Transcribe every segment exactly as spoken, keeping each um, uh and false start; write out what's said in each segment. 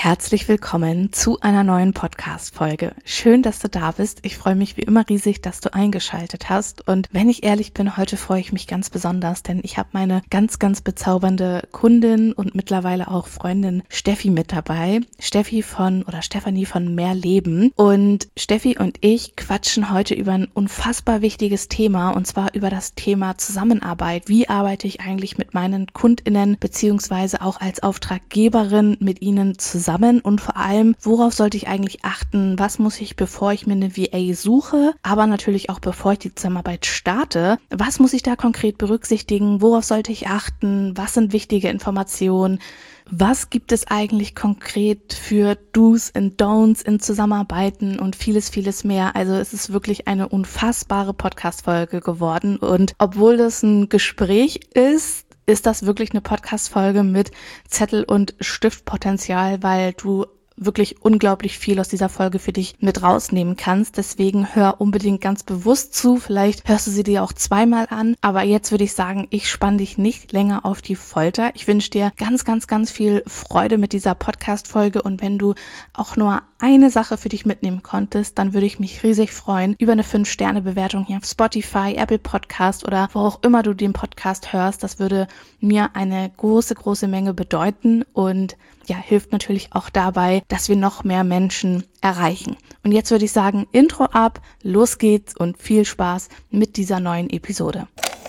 Herzlich willkommen zu einer neuen Podcast-Folge. Schön, dass du da bist. Ich freue mich wie immer riesig, dass du eingeschaltet hast. Und wenn ich ehrlich bin, heute freue ich mich ganz besonders, denn ich habe meine ganz, ganz bezaubernde Kundin und mittlerweile auch Freundin Steffi mit dabei. Steffi von oder Stefanie von Mehr Leben. Und Steffi und ich quatschen heute über ein unfassbar wichtiges Thema, und zwar über das Thema Zusammenarbeit. Wie arbeite ich eigentlich mit meinen KundInnen beziehungsweise auch als Auftraggeberin mit ihnen zusammen? Und vor allem, worauf sollte ich eigentlich achten? Was muss ich, bevor ich mir eine V A suche, aber natürlich auch bevor ich die Zusammenarbeit starte? Was muss ich da konkret berücksichtigen? Worauf sollte ich achten? Was sind wichtige Informationen? Was gibt es eigentlich konkret für Do's and Don'ts in Zusammenarbeiten und vieles, vieles mehr? Also es ist wirklich eine unfassbare Podcast-Folge geworden. Und obwohl das ein Gespräch ist, ist das wirklich eine Podcast-Folge mit Zettel- und Stiftpotenzial, weil du wirklich unglaublich viel aus dieser Folge für dich mit rausnehmen kannst. Deswegen hör unbedingt ganz bewusst zu. Vielleicht hörst du sie dir auch zweimal an. Aber jetzt würde ich sagen, ich spanne dich nicht länger auf die Folter. Ich wünsche dir ganz, ganz, ganz viel Freude mit dieser Podcast-Folge. Und wenn du auch nur eine Sache für dich mitnehmen konntest, dann würde ich mich riesig freuen über eine fünf Sterne Bewertung hier auf Spotify, Apple Podcast oder wo auch immer du den Podcast hörst. Das würde mir eine große, große Menge bedeuten und ja, hilft natürlich auch dabei, dass wir noch mehr Menschen erreichen. Und jetzt würde ich sagen, Intro ab, los geht's und viel Spaß mit dieser neuen Episode.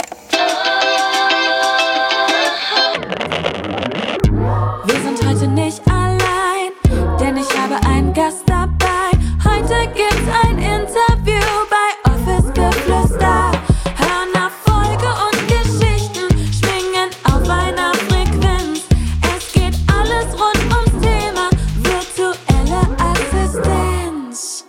Wir sind heute nicht allein, denn ich habe einen Gast dabei. Heute gibt's ein Interview bei Office Geflüster. Hör nach Folge und Geschichten schwingen auf einer Frequenz. Es geht alles rund ums Thema virtuelle Assistenz.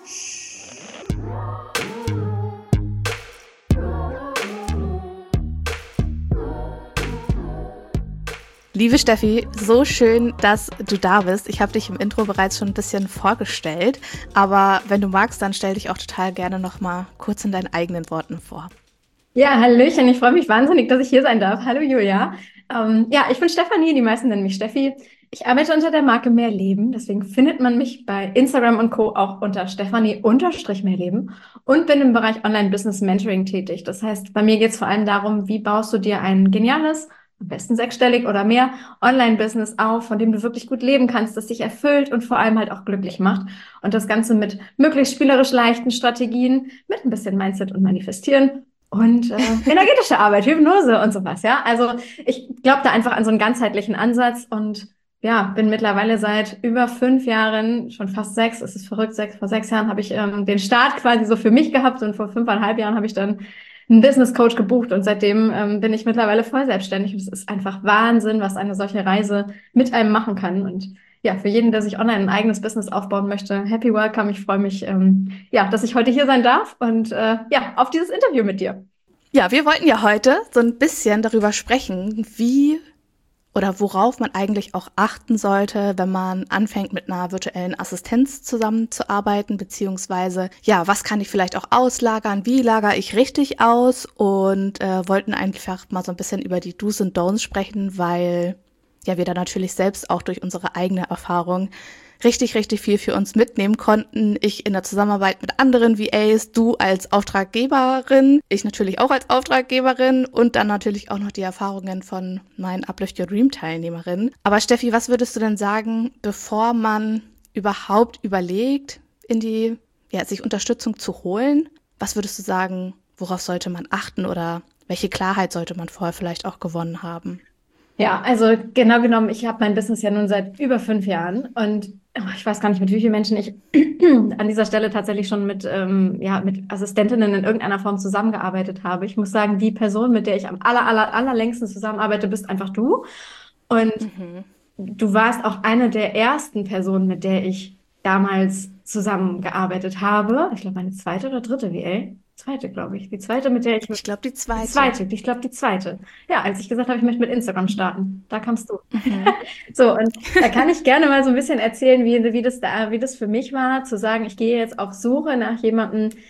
Liebe Steffi, so schön, dass du da bist. Ich habe dich im Intro bereits schon ein bisschen vorgestellt, aber wenn du magst, dann stell dich auch total gerne noch mal kurz in deinen eigenen Worten vor. Ja, hallöchen, ich freue mich wahnsinnig, dass ich hier sein darf. Hallo Julia. Ähm, ja, ich bin Stefanie, die meisten nennen mich Steffi. Ich arbeite unter der Marke Mehr Leben, deswegen findet man mich bei Instagram und Co. auch unter Stefanie-Mehrleben und bin im Bereich Online-Business-Mentoring tätig. Das heißt, bei mir geht es vor allem darum, wie baust du dir ein geniales, am besten sechsstellig oder mehr, Online-Business auf, von dem du wirklich gut leben kannst, das dich erfüllt und vor allem halt auch glücklich macht. Und das Ganze mit möglichst spielerisch leichten Strategien, mit ein bisschen Mindset und Manifestieren und äh, energetische Arbeit, Hypnose und sowas, ja. Also ich glaube da einfach an so einen ganzheitlichen Ansatz und ja, bin mittlerweile seit über fünf Jahren, schon fast sechs, es ist verrückt, sechs, vor sechs Jahren habe ich ähm, den Start quasi so für mich gehabt und vor fünfeinhalb Jahren habe ich dann einen Business Coach gebucht und seitdem ähm, bin ich mittlerweile voll selbstständig und es ist einfach Wahnsinn, was eine solche Reise mit einem machen kann. Und ja, für jeden, der sich online ein eigenes Business aufbauen möchte, happy welcome. Ich freue mich, ähm, ja, dass ich heute hier sein darf und äh, ja, auf dieses Interview mit dir. Ja, wir wollten ja heute so ein bisschen darüber sprechen, wie oder worauf man eigentlich auch achten sollte, wenn man anfängt, mit einer virtuellen Assistenz zusammenzuarbeiten, beziehungsweise, ja, was kann ich vielleicht auch auslagern, wie lagere ich richtig aus und äh, wollten einfach mal so ein bisschen über die Do's und Don'ts sprechen, weil ja wir da natürlich selbst auch durch unsere eigene Erfahrung richtig, richtig viel für uns mitnehmen konnten. Ich in der Zusammenarbeit mit anderen V As, du als Auftraggeberin, ich natürlich auch als Auftraggeberin und dann natürlich auch noch die Erfahrungen von meinen Uplift Your Dream Teilnehmerinnen. Aber Steffi, was würdest du denn sagen, bevor man überhaupt überlegt, in die, ja, sich Unterstützung zu holen? Was würdest du sagen, worauf sollte man achten oder welche Klarheit sollte man vorher vielleicht auch gewonnen haben? Ja, also genau genommen, ich habe mein Business ja nun seit über fünf Jahren und oh, ich weiß gar nicht, mit wie vielen Menschen ich an dieser Stelle tatsächlich schon mit, ähm, ja, mit Assistentinnen in irgendeiner Form zusammengearbeitet habe. Ich muss sagen, die Person, mit der ich am aller, aller, allerlängsten zusammenarbeite, bist einfach du. Und mhm. du warst auch eine der ersten Personen, mit der ich damals zusammengearbeitet habe. Ich glaube, meine zweite oder dritte V A. Zweite, glaube ich. Die zweite, mit der ich... Ich glaube, die zweite. Die zweite, ich glaube, die zweite. Ja, als ich gesagt habe, ich möchte mit Instagram starten, da kamst du. Mhm. So, und da kann ich gerne mal so ein bisschen erzählen, wie, wie, das da, wie das für mich war, zu sagen, ich gehe jetzt auf Suche nach jemandem,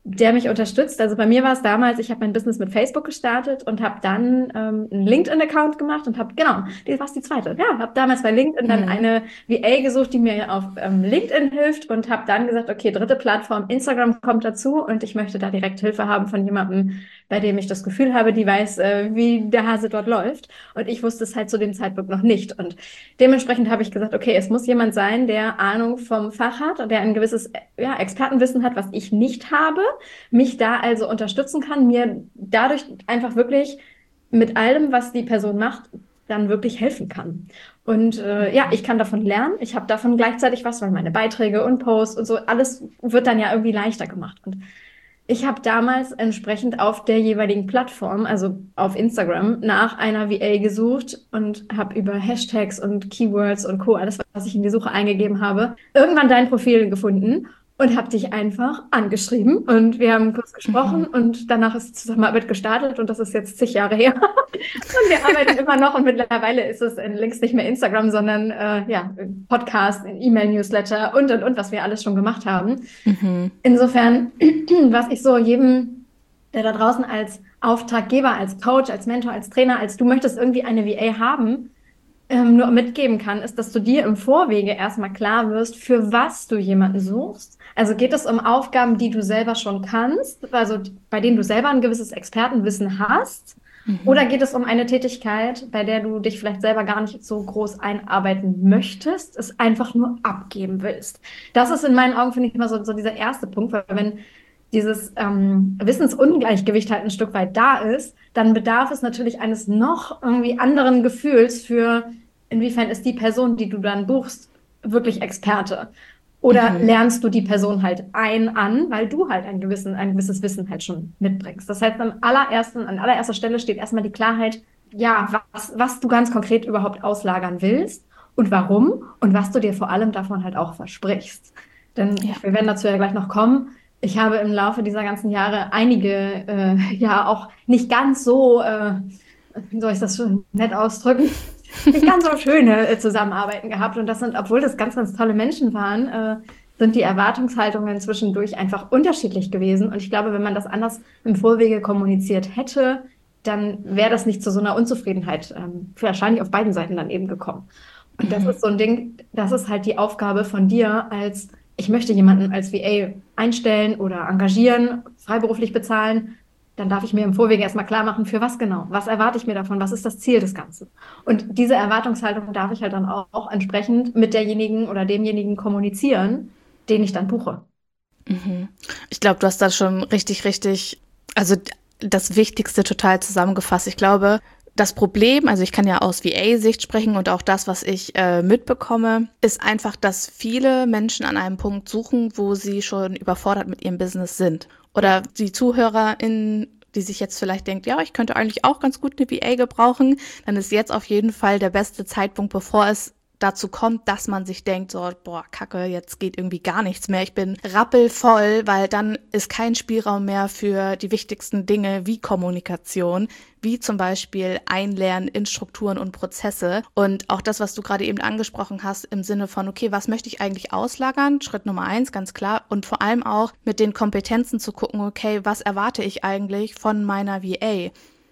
der mich unterstützt. Also bei mir war es damals, ich habe mein Business mit Facebook gestartet und habe dann ähm, einen LinkedIn-Account gemacht und habe, genau, die war die zweite. Ja, habe damals bei LinkedIn dann Mhm. eine V A gesucht, die mir auf ähm, LinkedIn hilft und habe dann gesagt, okay, dritte Plattform, Instagram kommt dazu und ich möchte da direkt Hilfe haben von jemandem, bei dem ich das Gefühl habe, die weiß, äh, wie der Hase dort läuft. Und ich wusste es halt zu dem Zeitpunkt noch nicht. Und dementsprechend habe ich gesagt, okay, es muss jemand sein, der Ahnung vom Fach hat und der ein gewisses ja, Expertenwissen hat, was ich nicht habe, mich da also unterstützen kann, mir dadurch einfach wirklich mit allem, was die Person macht, dann wirklich helfen kann. Und äh, ja, ich kann davon lernen. Ich habe davon gleichzeitig was, weil meine Beiträge und Posts und so, alles wird dann ja irgendwie leichter gemacht. Und ich habe damals entsprechend auf der jeweiligen Plattform, also auf Instagram, nach einer V A gesucht und habe über Hashtags und Keywords und Co., alles, was ich in die Suche eingegeben habe, irgendwann dein Profil gefunden und habe dich einfach angeschrieben. Und wir haben kurz gesprochen Mhm. und danach ist die Zusammenarbeit gestartet und das ist jetzt zig Jahre her. Und wir arbeiten immer noch und mittlerweile ist es längst nicht mehr Instagram, sondern äh, ja, Podcast, E-Mail-Newsletter und, und, und, was wir alles schon gemacht haben. Mhm. Insofern, was ich so jedem, der da draußen als Auftraggeber, als Coach, als Mentor, als Trainer, als du möchtest irgendwie eine V A haben, ähm, nur mitgeben kann, ist, dass du dir im Vorwege erstmal klar wirst, für was du jemanden suchst. Also geht es um Aufgaben, die du selber schon kannst, also bei denen du selber ein gewisses Expertenwissen hast, Mhm. oder geht es um eine Tätigkeit, bei der du dich vielleicht selber gar nicht so groß einarbeiten möchtest, es einfach nur abgeben willst. Das ist in meinen Augen, finde ich, immer so, so dieser erste Punkt, weil wenn dieses ähm, Wissensungleichgewicht halt ein Stück weit da ist, dann bedarf es natürlich eines noch irgendwie anderen Gefühls für, inwiefern ist die Person, die du dann buchst, wirklich Experte. Oder Mhm. lernst du die Person halt ein an, weil du halt ein, gewissen, ein gewisses Wissen halt schon mitbringst. Das heißt, am allerersten, an allererster Stelle steht erstmal die Klarheit, ja, was, was du ganz konkret überhaupt auslagern willst und warum und was du dir vor allem davon halt auch versprichst. Denn Ja. wir werden dazu ja gleich noch kommen. Ich habe im Laufe dieser ganzen Jahre einige, äh, ja auch nicht ganz so, äh, wie soll ich das schon nett ausdrücken, nicht ganz so schöne äh, Zusammenarbeiten gehabt. Und das sind, obwohl das ganz, ganz tolle Menschen waren, äh, sind die Erwartungshaltungen zwischendurch einfach unterschiedlich gewesen. Und ich glaube, wenn man das anders im Vorwege kommuniziert hätte, dann wäre das nicht zu so einer Unzufriedenheit ähm, wahrscheinlich auf beiden Seiten dann eben gekommen. Und das Mhm. ist so ein Ding, das ist halt die Aufgabe von dir als, ich möchte jemanden als V A einstellen oder engagieren, freiberuflich bezahlen, dann darf ich mir im Vorwege erstmal klar machen, für was genau, was erwarte ich mir davon, was ist das Ziel des Ganzen. Und diese Erwartungshaltung darf ich halt dann auch, auch entsprechend mit derjenigen oder demjenigen kommunizieren, den ich dann buche. Mhm. Ich glaube, du hast da schon richtig, richtig, also d- das Wichtigste total zusammengefasst. Ich glaube, das Problem, also ich kann ja aus V A-Sicht sprechen und auch das, was ich äh, mitbekomme, ist einfach, dass viele Menschen an einem Punkt suchen, wo sie schon überfordert mit ihrem Business sind. Oder die ZuhörerInnen, die sich jetzt vielleicht denkt, ja, ich könnte eigentlich auch ganz gut eine V A gebrauchen, dann ist jetzt auf jeden Fall der beste Zeitpunkt, bevor es dazu kommt, dass man sich denkt, so, boah, Kacke, jetzt geht irgendwie gar nichts mehr, ich bin rappelvoll, weil dann ist kein Spielraum mehr für die wichtigsten Dinge wie Kommunikation, wie zum Beispiel Einlernen in Strukturen und Prozesse. Und auch das, was du gerade eben angesprochen hast, im Sinne von, okay, was möchte ich eigentlich auslagern? Schritt Nummer eins, ganz klar. Und vor allem auch mit den Kompetenzen zu gucken, okay, was erwarte ich eigentlich von meiner V A?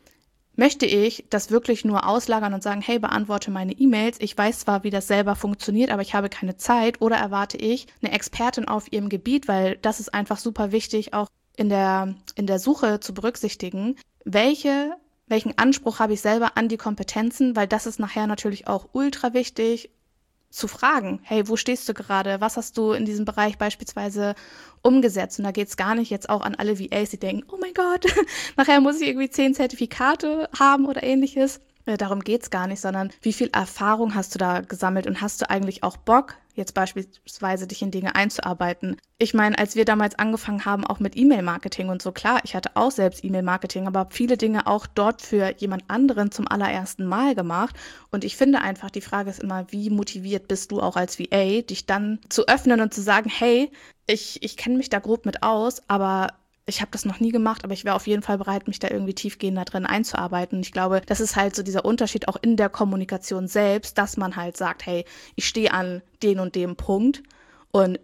Möchte ich das wirklich nur auslagern und sagen, hey, beantworte meine E-Mails, ich weiß zwar, wie das selber funktioniert, aber ich habe keine Zeit, oder erwarte ich eine Expertin auf ihrem Gebiet, weil das ist einfach super wichtig, auch in der, in der Suche zu berücksichtigen, welche, welchen Anspruch habe ich selber an die Kompetenzen, weil das ist nachher natürlich auch ultra wichtig, zu fragen, hey, wo stehst du gerade? Was hast du in diesem Bereich beispielsweise umgesetzt? Und da geht es gar nicht jetzt auch an alle V As, die denken, oh mein Gott, nachher muss ich irgendwie zehn Zertifikate haben oder ähnliches. Äh, darum geht es gar nicht, sondern wie viel Erfahrung hast du da gesammelt und hast du eigentlich auch Bock, jetzt beispielsweise dich in Dinge einzuarbeiten? Ich meine, als wir damals angefangen haben, auch mit E-Mail-Marketing und so, klar, ich hatte auch selbst E-Mail-Marketing, aber habe viele Dinge auch dort für jemand anderen zum allerersten Mal gemacht. Und ich finde einfach, die Frage ist immer, wie motiviert bist du auch als V A, dich dann zu öffnen und zu sagen, hey, ich, ich kenne mich da grob mit aus, aber ich habe das noch nie gemacht, aber ich wäre auf jeden Fall bereit, mich da irgendwie tiefgehender drin einzuarbeiten. Ich glaube, das ist halt so dieser Unterschied auch in der Kommunikation selbst, dass man halt sagt, hey, ich stehe an den und dem Punkt. Und das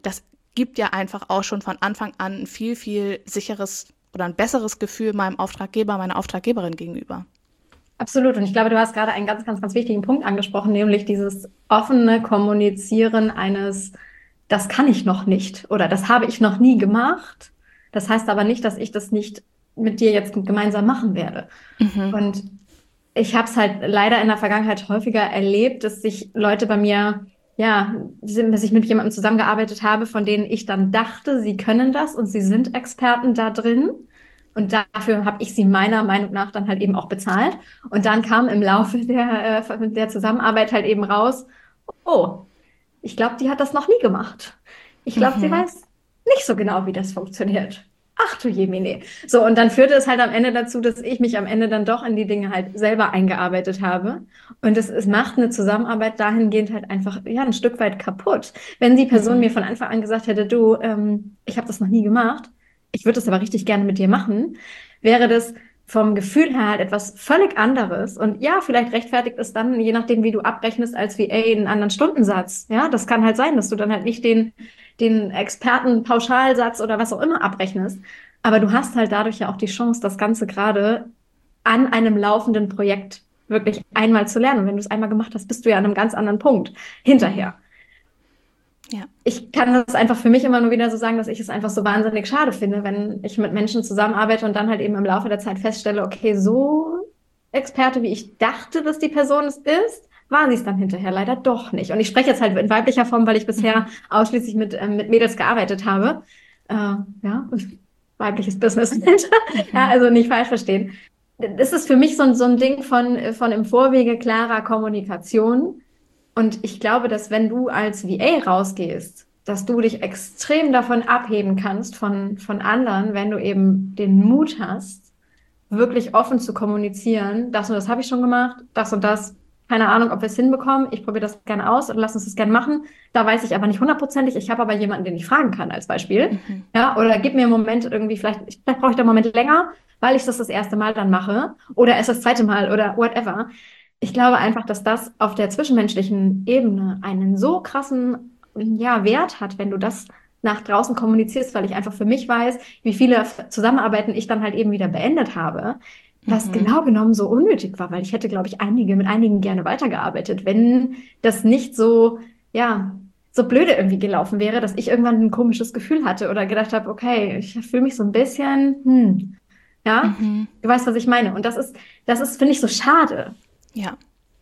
gibt ja einfach auch schon von Anfang an ein viel, viel sicheres oder ein besseres Gefühl meinem Auftraggeber, meiner Auftraggeberin gegenüber. Absolut. Und ich glaube, du hast gerade einen ganz, ganz, ganz wichtigen Punkt angesprochen, nämlich dieses offene Kommunizieren eines, das kann ich noch nicht oder das habe ich noch nie gemacht. Das heißt aber nicht, dass ich das nicht mit dir jetzt gemeinsam machen werde. Mhm. Und ich habe es halt leider in der Vergangenheit häufiger erlebt, dass sich Leute bei mir, ja, dass ich mit jemandem zusammengearbeitet habe, von denen ich dann dachte, sie können das und sie sind Experten da drin. Und dafür habe ich sie meiner Meinung nach dann halt eben auch bezahlt. Und dann kam im Laufe der, äh, der Zusammenarbeit halt eben raus, oh, ich glaube, die hat das noch nie gemacht. Ich glaube, mhm. sie weiß nicht so genau, wie das funktioniert. Ach du Jemine. So, und dann führte es halt am Ende dazu, dass ich mich am Ende dann doch in die Dinge halt selber eingearbeitet habe. Und es, es macht eine Zusammenarbeit dahingehend halt einfach, ja, ein Stück weit kaputt. Wenn die Person mhm. mir von Anfang an gesagt hätte, du, ähm, ich habe das noch nie gemacht, ich würde das aber richtig gerne mit dir machen, wäre das vom Gefühl her halt etwas völlig anderes. Und ja, vielleicht rechtfertigt es dann, je nachdem, wie du abrechnest, als V A einen anderen Stundensatz. Ja, das kann halt sein, dass du dann halt nicht den, den Experten-Pauschalsatz oder was auch immer abrechnest. Aber du hast halt dadurch ja auch die Chance, das Ganze gerade an einem laufenden Projekt wirklich einmal zu lernen. Und wenn du es einmal gemacht hast, bist du ja an einem ganz anderen Punkt hinterher. Ja. Ich kann das einfach für mich immer nur wieder so sagen, dass ich es einfach so wahnsinnig schade finde, wenn ich mit Menschen zusammenarbeite und dann halt eben im Laufe der Zeit feststelle, okay, so Experte, wie ich dachte, dass die Person es ist, war sie es dann hinterher leider doch nicht. Und ich spreche jetzt halt in weiblicher Form, weil ich bisher ausschließlich mit, ähm, mit Mädels gearbeitet habe. Äh, ja, weibliches Business. Ja, also nicht falsch verstehen. Das ist für mich so, so ein Ding von, von im Vorwege klarer Kommunikation. Und ich glaube, dass wenn du als V A rausgehst, dass du dich extrem davon abheben kannst von, von anderen, wenn du eben den Mut hast, wirklich offen zu kommunizieren, das und das habe ich schon gemacht, das und das, keine Ahnung, ob wir es hinbekommen, ich probiere das gerne aus und lass uns das gerne machen. Da weiß ich aber nicht hundertprozentig, ich habe aber jemanden, den ich fragen kann als Beispiel. Mhm. Ja, oder gib mir einen Moment irgendwie, vielleicht, vielleicht brauche ich da einen Moment länger, weil ich das das erste Mal dann mache oder erst das zweite Mal oder whatever. Ich glaube einfach, dass das auf der zwischenmenschlichen Ebene einen so krassen, ja, Wert hat, wenn du das nach draußen kommunizierst, weil ich einfach für mich weiß, wie viele Zusammenarbeiten ich dann halt eben wieder beendet habe, was mhm. genau genommen so unnötig war, weil ich hätte, glaube ich, einige mit einigen gerne weitergearbeitet, wenn das nicht so, ja, so blöde irgendwie gelaufen wäre, dass ich irgendwann ein komisches Gefühl hatte oder gedacht habe, okay, ich fühle mich so ein bisschen, hm, ja, mhm. du weißt, was ich meine. Und das ist, das ist, finde ich, so schade. Ja,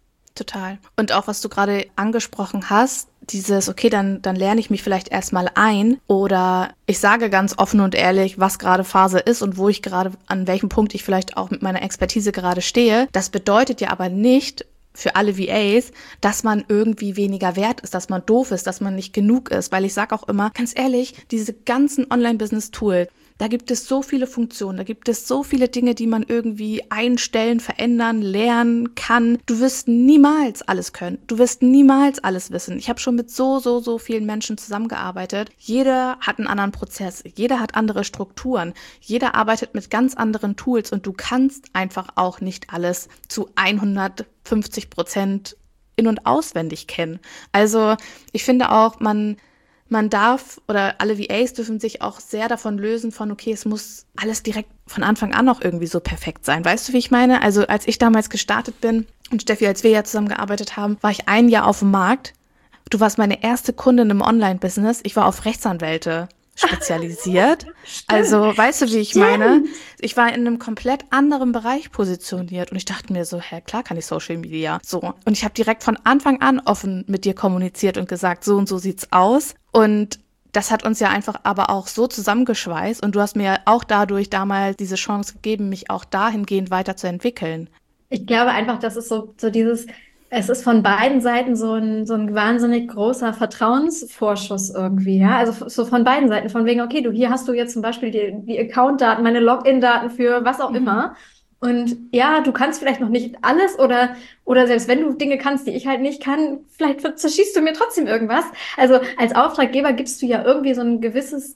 total. Und auch, was du gerade angesprochen hast, dieses, okay, dann, dann lerne ich mich vielleicht erstmal ein oder ich sage ganz offen und ehrlich, was gerade Phase ist und wo ich gerade, an welchem Punkt ich vielleicht auch mit meiner Expertise gerade stehe. Das bedeutet ja aber nicht für alle V As, dass man irgendwie weniger wert ist, dass man doof ist, dass man nicht genug ist, weil ich sage auch immer, ganz ehrlich, diese ganzen Online-Business-Tools, da gibt es so viele Funktionen, da gibt es so viele Dinge, die man irgendwie einstellen, verändern, lernen kann. Du wirst niemals alles können. Du wirst niemals alles wissen. Ich habe schon mit so, so, so vielen Menschen zusammengearbeitet. Jeder hat einen anderen Prozess. Jeder hat andere Strukturen. Jeder arbeitet mit ganz anderen Tools und du kannst einfach auch nicht alles zu hundertfünfzig Prozent in- und auswendig kennen. Also ich finde auch, man Man darf, oder alle V As dürfen sich auch sehr davon lösen von, okay, es muss alles direkt von Anfang an noch irgendwie so perfekt sein. Weißt du, wie ich meine? Also als ich damals gestartet bin und Steffi, als wir ja zusammengearbeitet haben, war ich ein Jahr auf dem Markt. Du warst meine erste Kundin im Online-Business. Ich war auf Rechtsanwälte spezialisiert. Also, weißt du, wie ich Stimmt. meine? Ich war in einem komplett anderen Bereich positioniert und ich dachte mir so, hä, klar kann ich Social Media. So. Und ich habe direkt von Anfang an offen mit dir kommuniziert und gesagt, so und so sieht's aus. Und das hat uns ja einfach aber auch so zusammengeschweißt und du hast mir ja auch dadurch damals diese Chance gegeben, mich auch dahingehend weiterzuentwickeln. Ich glaube einfach, das ist so, so dieses, es ist von beiden Seiten so ein, so ein wahnsinnig großer Vertrauensvorschuss irgendwie, ja, also so von beiden Seiten, von wegen, okay, du, hier hast du jetzt zum Beispiel die, die Account-Daten, meine Login-Daten für was auch mhm. immer. Und ja, du kannst vielleicht noch nicht alles oder, oder selbst wenn du Dinge kannst, die ich halt nicht kann, vielleicht zerschießt du mir trotzdem irgendwas. Also als Auftraggeber gibst du ja irgendwie so ein gewisses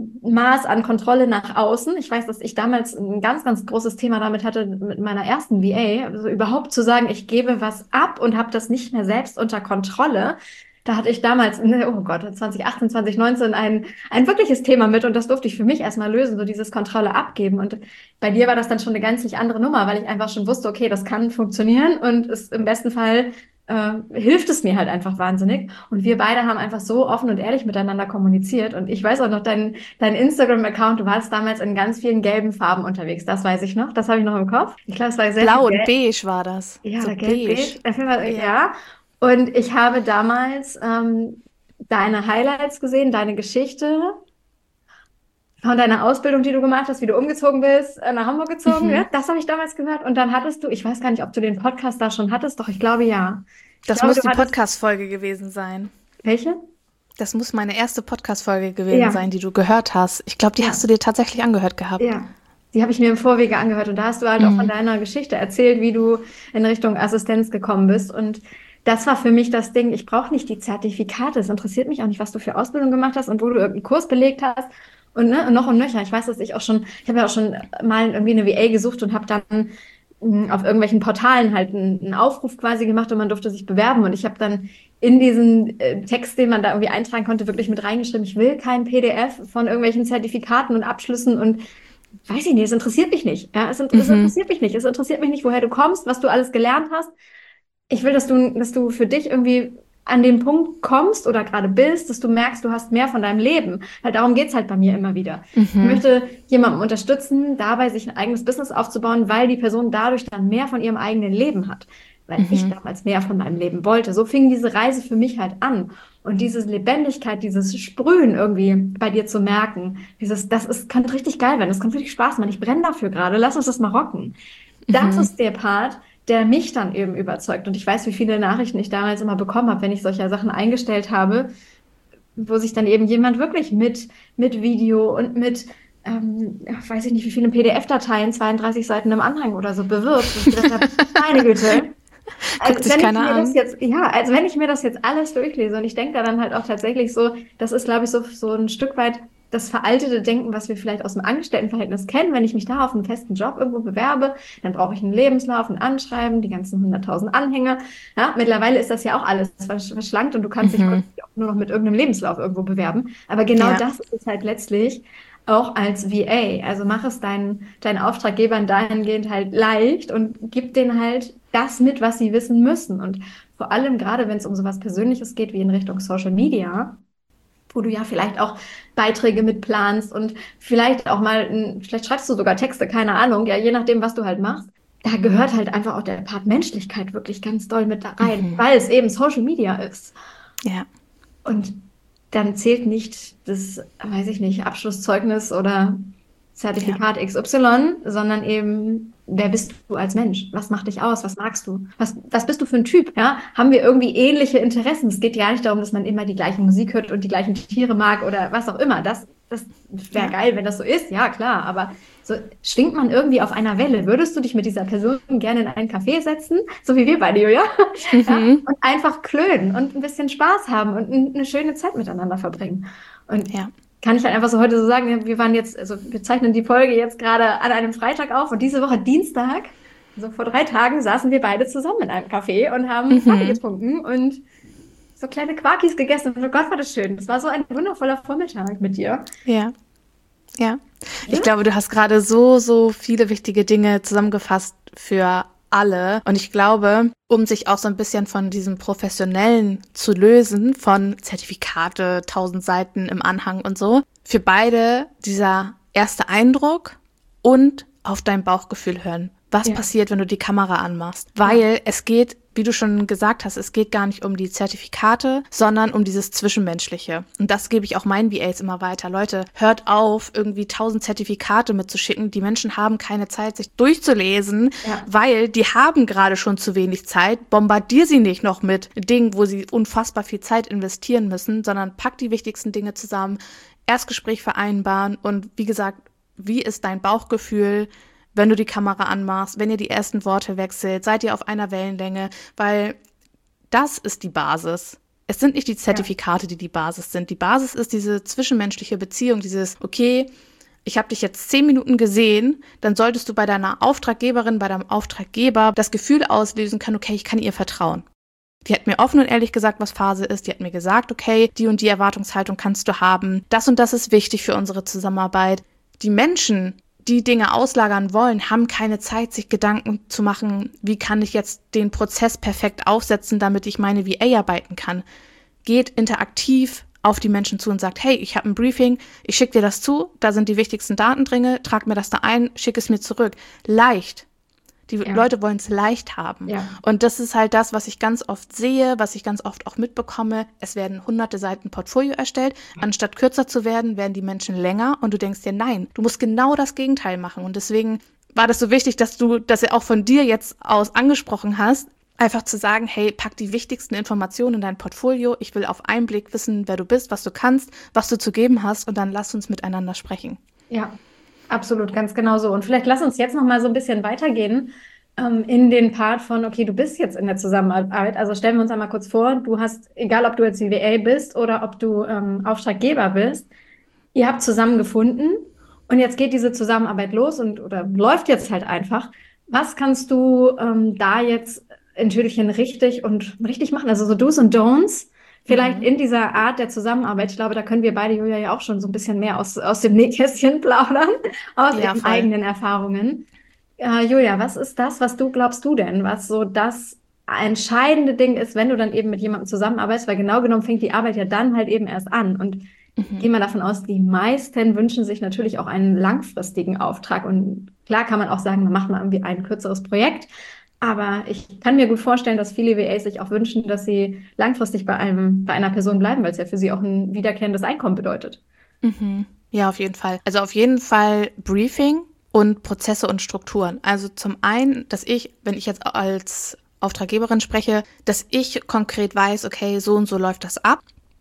Maß an Kontrolle nach außen. Ich weiß, dass ich damals ein ganz, ganz großes Thema damit hatte mit meiner ersten V A, also überhaupt zu sagen, ich gebe was ab und habe das nicht mehr selbst unter Kontrolle. Da hatte ich damals, oh Gott, zwanzig achtzehn, zwanzig neunzehn ein, ein wirkliches Thema mit und das durfte ich für mich erstmal lösen, so dieses Kontrolle abgeben. Und bei dir war das dann schon eine gänzlich andere Nummer, weil ich einfach schon wusste, okay, das kann funktionieren und es, im besten Fall äh, hilft es mir halt einfach wahnsinnig. Und wir beide haben einfach so offen und ehrlich miteinander kommuniziert. Und ich weiß auch noch, dein, dein Instagram-Account, du warst damals in ganz vielen gelben Farben unterwegs. Das weiß ich noch. Das habe ich noch im Kopf. Ich glaube, es war sehr Blau viel und gelb. beige war das. Ja, so oder gelb, beige. Dafür war, Ja. ja. Und ich habe damals ähm, deine Highlights gesehen, deine Geschichte von deiner Ausbildung, die du gemacht hast, wie du umgezogen bist, äh, nach Hamburg gezogen. Mhm. Ja, das habe ich damals gehört. Und dann hattest du, ich weiß gar nicht, ob du den Podcast da schon hattest, doch ich glaube ja. Ich Das glaube, muss du die hattest- Podcast-Folge gewesen sein. Welche? Das muss meine erste Podcast-Folge gewesen Ja. sein, die du gehört hast. Ich glaube, die Ja. hast du dir tatsächlich angehört gehabt. Ja, die habe ich mir im Vorwege angehört und da hast du halt auch von deiner Geschichte erzählt, wie du in Richtung Assistenz gekommen bist. Und das war für mich das Ding, ich brauche nicht die Zertifikate. Es interessiert mich auch nicht, was du für Ausbildung gemacht hast und wo du irgendeinen Kurs belegt hast. Und, ne, und noch und nöcher. Ich weiß, dass ich auch schon, ich habe ja auch schon mal irgendwie eine V A gesucht und habe dann mh, auf irgendwelchen Portalen halt einen, einen Aufruf quasi gemacht und man durfte sich bewerben. Und ich habe dann in diesen äh, Text, den man da irgendwie eintragen konnte, wirklich mit reingeschrieben, ich will kein P D F von irgendwelchen Zertifikaten und Abschlüssen und weiß ich nicht, es interessiert mich nicht. Ja, es, es interessiert mich nicht. Es interessiert mich nicht, woher du kommst, was du alles gelernt hast. Ich will, dass du, dass du für dich irgendwie an den Punkt kommst oder gerade bist, dass du merkst, du hast mehr von deinem Leben. Weil darum geht's halt bei mir immer wieder. Ich möchte jemanden unterstützen, dabei sich ein eigenes Business aufzubauen, weil die Person dadurch dann mehr von ihrem eigenen Leben hat. Weil ich damals mehr von meinem Leben wollte. So fing diese Reise für mich halt an. Und diese Lebendigkeit, dieses Sprühen irgendwie bei dir zu merken, dieses, das ist, könnte richtig geil werden, das könnte richtig Spaß machen. Ich brenne dafür gerade, lass uns das mal rocken. Das ist der Part, der mich dann eben überzeugt. Und ich weiß, wie viele Nachrichten ich damals immer bekommen habe, wenn ich solche Sachen eingestellt habe, wo sich dann eben jemand wirklich mit, mit Video und mit, ähm, ja, weiß ich nicht, wie viele P D F-Dateien, zweiunddreißig Seiten im Anhang oder so bewirbt. Und ich gedacht habe, meine Güte. Als sich wenn ich keiner mir an. das jetzt, ja, als wenn ich mir das jetzt alles durchlese. Und ich denke da dann halt auch tatsächlich so, das ist, glaube ich, so, so ein Stück weit das veraltete Denken, was wir vielleicht aus dem Angestelltenverhältnis kennen. Wenn ich mich da auf einen festen Job irgendwo bewerbe, dann brauche ich einen Lebenslauf, ein Anschreiben, die ganzen hunderttausend Anhänge. Ja, mittlerweile ist das ja auch alles versch- verschlankt und du kannst dich wirklich auch nur noch mit irgendeinem Lebenslauf irgendwo bewerben. Aber genau Ja. das ist es halt letztlich auch als V A. Also mach es deinen, deinen Auftraggebern dahingehend halt leicht und gib denen halt das mit, was sie wissen müssen. Und vor allem gerade, wenn es um sowas Persönliches geht, wie in Richtung Social Media, wo du ja vielleicht auch Beiträge mitplanst und vielleicht auch mal, ein- vielleicht schreibst du sogar Texte, keine Ahnung, ja, je nachdem, was du halt machst. Da gehört halt einfach auch der Part Menschlichkeit wirklich ganz doll mit da rein, weil es eben Social Media ist. Ja. Und dann zählt nicht das, weiß ich nicht, Abschlusszeugnis oder Zertifikat X Y, sondern eben, wer bist du als Mensch? Was macht dich aus? Was magst du? Was, was bist du für ein Typ? Ja? Haben wir irgendwie ähnliche Interessen? Es geht ja nicht darum, dass man immer die gleiche Musik hört und die gleichen Tiere mag oder was auch immer. Das, das wäre Ja. geil, wenn das so ist. Ja, klar. Aber so schwingt man irgendwie auf einer Welle. Würdest du dich mit dieser Person gerne in einen Café setzen? So wie wir beide, Julia? Ja? Und einfach klönen und ein bisschen Spaß haben und ein- eine schöne Zeit miteinander verbringen. Und Ja. kann ich halt einfach so heute so sagen, ja, wir waren jetzt, also wir zeichnen die Folge jetzt gerade an einem Freitag auf und diese Woche Dienstag, also vor drei Tagen, saßen wir beide zusammen in einem Café und haben Kaffee getrunken und so kleine Quakis gegessen. Und oh Gott, war das schön. Das war so ein wundervoller Vormittag mit dir. Ja. Ja. Ich glaube, du hast gerade so, so viele wichtige Dinge zusammengefasst für alle. Und ich glaube, um sich auch so ein bisschen von diesem Professionellen zu lösen, von Zertifikate, tausend Seiten im Anhang und so, für beide dieser erste Eindruck und auf dein Bauchgefühl hören. Was Ja. passiert, wenn du die Kamera anmachst? Weil es geht, wie du schon gesagt hast, es geht gar nicht um die Zertifikate, sondern um dieses Zwischenmenschliche. Und das gebe ich auch meinen V As immer weiter. Leute, hört auf, irgendwie tausend Zertifikate mitzuschicken. Die Menschen haben keine Zeit, sich durchzulesen, Ja. weil die haben gerade schon zu wenig Zeit. Bombardier sie nicht noch mit Dingen, wo sie unfassbar viel Zeit investieren müssen, sondern pack die wichtigsten Dinge zusammen, Erstgespräch vereinbaren und wie gesagt, wie ist dein Bauchgefühl, wenn du die Kamera anmachst, wenn ihr die ersten Worte wechselt, seid ihr auf einer Wellenlänge, weil das ist die Basis. Es sind nicht die Zertifikate, die die Basis sind. Die Basis ist diese zwischenmenschliche Beziehung, dieses, okay, ich habe dich jetzt zehn Minuten gesehen, dann solltest du bei deiner Auftraggeberin, bei deinem Auftraggeber das Gefühl auslösen können, okay, ich kann ihr vertrauen. Die hat mir offen und ehrlich gesagt, was Phase ist. Die hat mir gesagt, okay, die und die Erwartungshaltung kannst du haben. Das und das ist wichtig für unsere Zusammenarbeit. Die Menschen, die Dinge auslagern wollen, haben keine Zeit, sich Gedanken zu machen, wie kann ich jetzt den Prozess perfekt aufsetzen, damit ich meine V A arbeiten kann. Geht interaktiv auf die Menschen zu und sagt, hey, ich habe ein Briefing, ich schicke dir das zu, da sind die wichtigsten Daten drin, trag mir das da ein, schick es mir zurück. Leicht. Die ja. Leute wollen es leicht haben. Ja. Und das ist halt das, was ich ganz oft sehe, was ich ganz oft auch mitbekomme. Es werden hunderte Seiten Portfolio erstellt. Anstatt kürzer zu werden, werden die Menschen länger. Und du denkst dir, nein, du musst genau das Gegenteil machen. Und deswegen war das so wichtig, dass du das ja auch von dir jetzt aus angesprochen hast. Einfach zu sagen, hey, pack die wichtigsten Informationen in dein Portfolio. Ich will auf einen Blick wissen, wer du bist, was du kannst, was du zu geben hast. Und dann lass uns miteinander sprechen. Ja. Absolut, ganz genau so. Und vielleicht lass uns jetzt noch mal so ein bisschen weitergehen ähm, in den Part von, okay, du bist jetzt in der Zusammenarbeit. Also stellen wir uns einmal kurz vor, du hast, egal ob du jetzt V A bist oder ob du ähm, Auftraggeber bist, ihr habt zusammengefunden und jetzt geht diese Zusammenarbeit los und oder läuft jetzt halt einfach. Was kannst du ähm, da jetzt in Tüdelchen richtig und richtig machen? Also so Do's und Don'ts. Vielleicht in dieser Art der Zusammenarbeit, ich glaube, da können wir beide, Julia, ja auch schon so ein bisschen mehr aus, aus dem Nähkästchen plaudern, aus ja, ihren voll. eigenen Erfahrungen. Äh, Julia, was ist das, was du glaubst du denn, was so das entscheidende Ding ist, wenn du dann eben mit jemandem zusammenarbeitest, weil genau genommen fängt die Arbeit ja dann halt eben erst an. Und mhm. gehen wir davon aus, die meisten wünschen sich natürlich auch einen langfristigen Auftrag. Und klar kann man auch sagen, man macht mal irgendwie ein kürzeres Projekt. Aber ich kann mir gut vorstellen, dass viele V As sich auch wünschen, dass sie langfristig bei einem, bei einer Person bleiben, weil es ja für sie auch ein wiederkehrendes Einkommen bedeutet. Mhm. Ja, auf jeden Fall. Also auf jeden Fall Briefing und Prozesse und Strukturen. Also zum einen, dass ich, wenn ich jetzt als Auftraggeberin spreche, dass ich konkret weiß, okay, so und so läuft das ab.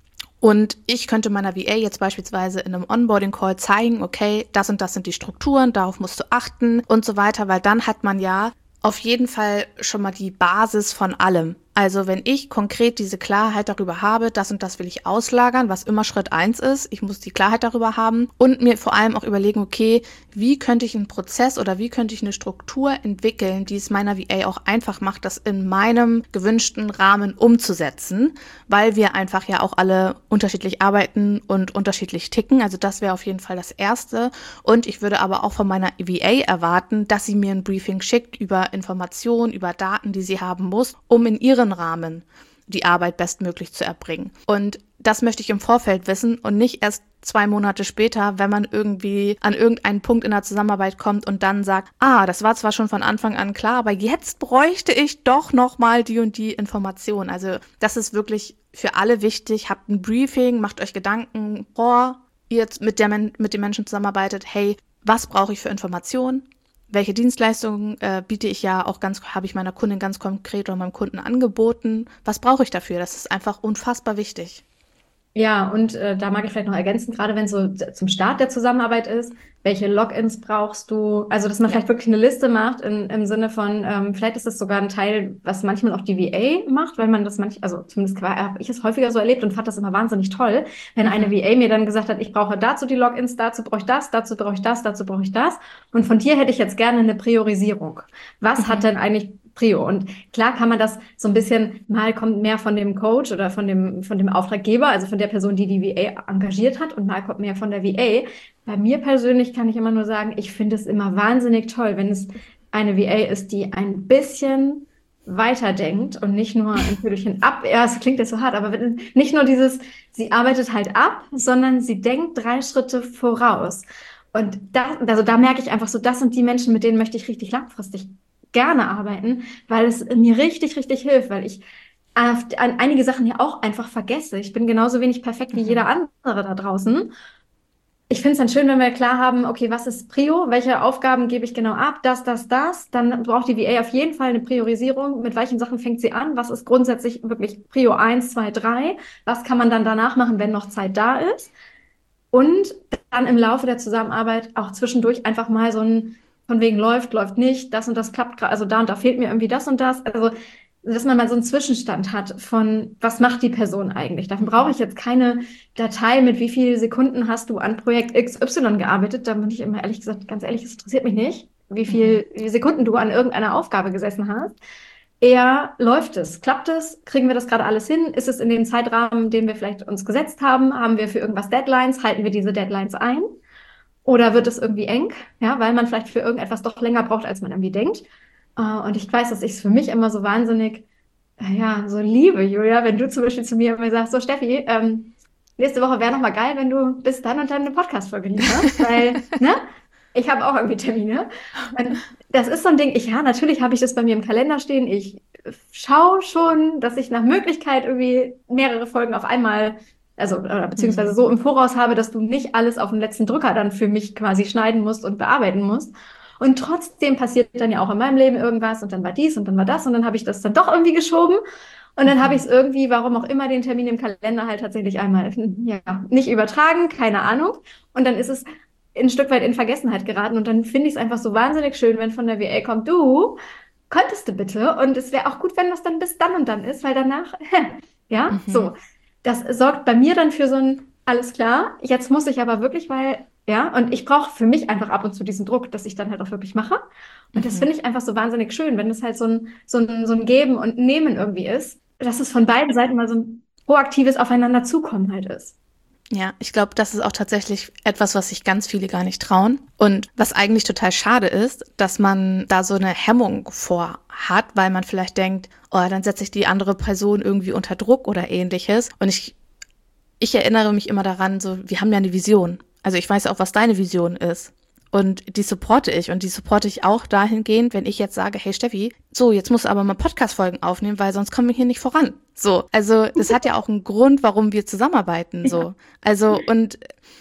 Und ich könnte meiner V A jetzt beispielsweise in einem Onboarding-Call zeigen, okay, das und das sind die Strukturen, darauf musst du achten und so weiter, weil dann hat man ja auf jeden Fall schon mal die Basis von allem. Also wenn ich konkret diese Klarheit darüber habe, das und das will ich auslagern, was immer Schritt eins ist, ich muss die Klarheit darüber haben und mir vor allem auch überlegen, okay, wie könnte ich einen Prozess oder wie könnte ich eine Struktur entwickeln, die es meiner V A auch einfach macht, das in meinem gewünschten Rahmen umzusetzen, weil wir einfach ja auch alle unterschiedlich arbeiten und unterschiedlich ticken. Also das wäre auf jeden Fall das Erste. Und ich würde aber auch von meiner V A erwarten, dass sie mir ein Briefing schickt über Informationen, über Daten, die sie haben muss, um in ihren Rahmen die Arbeit bestmöglich zu erbringen. Und das möchte ich im Vorfeld wissen und nicht erst zwei Monate später, wenn man irgendwie an irgendeinen Punkt in der Zusammenarbeit kommt und dann sagt, ah, das war zwar schon von Anfang an klar, aber jetzt bräuchte ich doch nochmal die und die Information. Also das ist wirklich für alle wichtig. Habt ein Briefing, macht euch Gedanken, bevor ihr jetzt mit, der, mit den Menschen zusammenarbeitet, hey, was brauche ich für Informationen? Welche Dienstleistungen äh, biete ich ja auch ganz, habe ich meiner Kundin ganz konkret oder meinem Kunden angeboten? Was brauche ich dafür? Das ist einfach unfassbar wichtig. Ja, und äh, da mag ich vielleicht noch ergänzen, gerade wenn es so zum Start der Zusammenarbeit ist, welche Logins brauchst du? Also, dass man ja. vielleicht wirklich eine Liste macht in, im Sinne von, ähm, vielleicht ist das sogar ein Teil, was manchmal auch die V A macht, weil man das manchmal, also zumindest habe ich es häufiger so erlebt und fand das immer wahnsinnig toll, wenn eine V A mir dann gesagt hat, ich brauche dazu die Logins, dazu brauche ich das, dazu brauche ich das, dazu brauche ich das. Und von dir hätte ich jetzt gerne eine Priorisierung. Was mhm. hat denn eigentlich Prio? Und klar kann man das so ein bisschen, mal kommt mehr von dem Coach oder von dem, von dem Auftraggeber, also von der Person, die die V A engagiert hat, und mal kommt mehr von der V A. Bei mir persönlich kann ich immer nur sagen, ich finde es immer wahnsinnig toll, wenn es eine V A ist, die ein bisschen weiterdenkt und nicht nur ein Viertelchen ab, ja, es klingt jetzt so hart, aber nicht nur dieses, sie arbeitet halt ab, sondern sie denkt drei Schritte voraus. Und da, also da merke ich einfach so, das sind die Menschen, mit denen möchte ich richtig langfristig gerne arbeiten, weil es mir richtig, richtig hilft, weil ich an einige Sachen ja auch einfach vergesse. Ich bin genauso wenig perfekt wie jeder andere da draußen. Ich finde es dann schön, wenn wir klar haben, okay, was ist Prio? Welche Aufgaben gebe ich genau ab? Das, das, das. Dann braucht die V A auf jeden Fall eine Priorisierung. Mit welchen Sachen fängt sie an? Was ist grundsätzlich wirklich Prio eins, zwei, drei? Was kann man dann danach machen, wenn noch Zeit da ist? Und dann im Laufe der Zusammenarbeit auch zwischendurch einfach mal so ein, von wegen läuft, läuft nicht, das und das klappt gerade, also da und da fehlt mir irgendwie das und das. Also, dass man mal so einen Zwischenstand hat von, was macht die Person eigentlich? Dafür brauche ich jetzt keine Datei mit, wie viele Sekunden hast du an Projekt X Y gearbeitet. Da bin ich immer ehrlich gesagt, ganz ehrlich, es interessiert mich nicht, wie viel, wie viele Sekunden du an irgendeiner Aufgabe gesessen hast. eher läuft es, klappt es, kriegen wir das gerade alles hin? Ist es in dem Zeitrahmen, den wir vielleicht uns gesetzt haben? Haben wir für irgendwas Deadlines? Halten wir diese Deadlines ein? Oder wird es irgendwie eng, ja, weil man vielleicht für irgendetwas doch länger braucht, als man irgendwie denkt? Äh, und ich weiß, dass ich es für mich immer so wahnsinnig, äh, ja, so liebe, Julia, wenn du zum Beispiel zu mir immer sagst, so Steffi, ähm, nächste Woche wäre noch mal geil, wenn du bis dann und dann eine Podcast-Folge lieferst, weil, ne? Ich habe auch irgendwie Termine. Und das ist so ein Ding, ich, ja, natürlich habe ich das bei mir im Kalender stehen. Ich schaue schon, dass ich nach Möglichkeit irgendwie mehrere Folgen auf einmal, also oder beziehungsweise so im Voraus habe, dass du nicht alles auf den letzten Drücker dann für mich quasi schneiden musst und bearbeiten musst. Und trotzdem passiert dann ja auch in meinem Leben irgendwas und dann war dies und dann war das und dann habe ich das dann doch irgendwie geschoben. Und dann habe ich es irgendwie, warum auch immer, den Termin im Kalender halt tatsächlich einmal, ja, nicht übertragen, keine Ahnung. Und dann ist es ein Stück weit in Vergessenheit geraten. Und dann finde ich es einfach so wahnsinnig schön, wenn von der V A kommt, du, könntest du bitte? Und es wäre auch gut, wenn das dann bis dann und dann ist, weil danach, ja, mhm. so. Das sorgt bei mir dann für so ein, alles klar, jetzt muss ich aber wirklich, weil, ja, und ich brauche für mich einfach ab und zu diesen Druck, dass ich dann halt auch wirklich mache. Und mhm. das finde ich einfach so wahnsinnig schön, wenn es halt so ein, so ein, so ein Geben und Nehmen irgendwie ist, dass es von beiden Seiten mal so ein proaktives Aufeinander zukommen halt ist. Ja, ich glaube, das ist auch tatsächlich etwas, was sich ganz viele gar nicht trauen und was eigentlich total schade ist, dass man da so eine Hemmung vor hat, weil man vielleicht denkt, oh, dann setze ich die andere Person irgendwie unter Druck oder ähnliches. Und ich, ich erinnere mich immer daran, so, wir haben ja eine Vision. Also ich weiß auch, was deine Vision ist. Und die supporte ich und die supporte ich auch dahingehend, wenn ich jetzt sage, hey Steffi, so, jetzt musst du aber mal Podcast-Folgen aufnehmen, weil sonst kommen wir hier nicht voran. So, also das hat ja auch einen Grund, warum wir zusammenarbeiten, so. Ja. Also und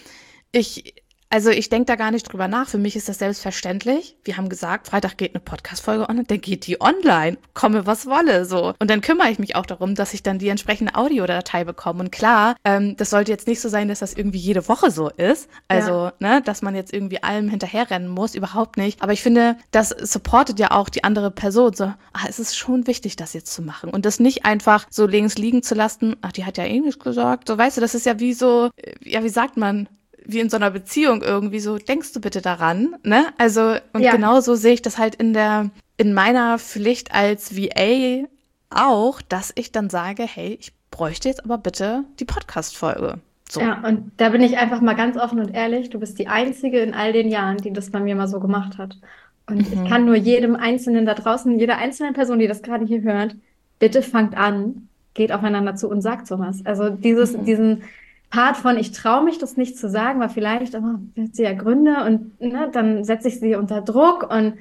ich, also ich denke da gar nicht drüber nach. Für mich ist das selbstverständlich. Wir haben gesagt, Freitag geht eine Podcast-Folge online, dann geht die online, komme was wolle, so. Und dann kümmere ich mich auch darum, dass ich dann die entsprechende Audiodatei bekomme. Und klar, ähm, das sollte jetzt nicht so sein, dass das irgendwie jede Woche so ist. Also, ja. ne, dass man jetzt irgendwie allem hinterherrennen muss, überhaupt nicht. Aber ich finde, das supportet ja auch die andere Person. So, ah, es ist schon wichtig, das jetzt zu machen. Und das nicht einfach so links liegen zu lassen, ach, die hat ja eh nichts gesagt. So, weißt du, das ist ja wie so, ja, wie sagt man, wie in so einer Beziehung irgendwie so, denkst du bitte daran, ne? Also, und ja. genauso sehe ich das halt in der, in meiner Pflicht als V A auch, dass ich dann sage, hey, ich bräuchte jetzt aber bitte die Podcast-Folge. So. Ja, und da bin ich einfach mal ganz offen und ehrlich, du bist die Einzige in all den Jahren, die das bei mir mal so gemacht hat. Und mhm. ich kann nur jedem Einzelnen da draußen, jeder einzelnen Person, die das gerade hier hört, bitte fangt an, geht aufeinander zu und sagt sowas. Also dieses, mhm. diesen Part von, ich traue mich das nicht zu sagen, weil vielleicht oh, hat sie ja Gründe und ne, dann setze ich sie unter Druck und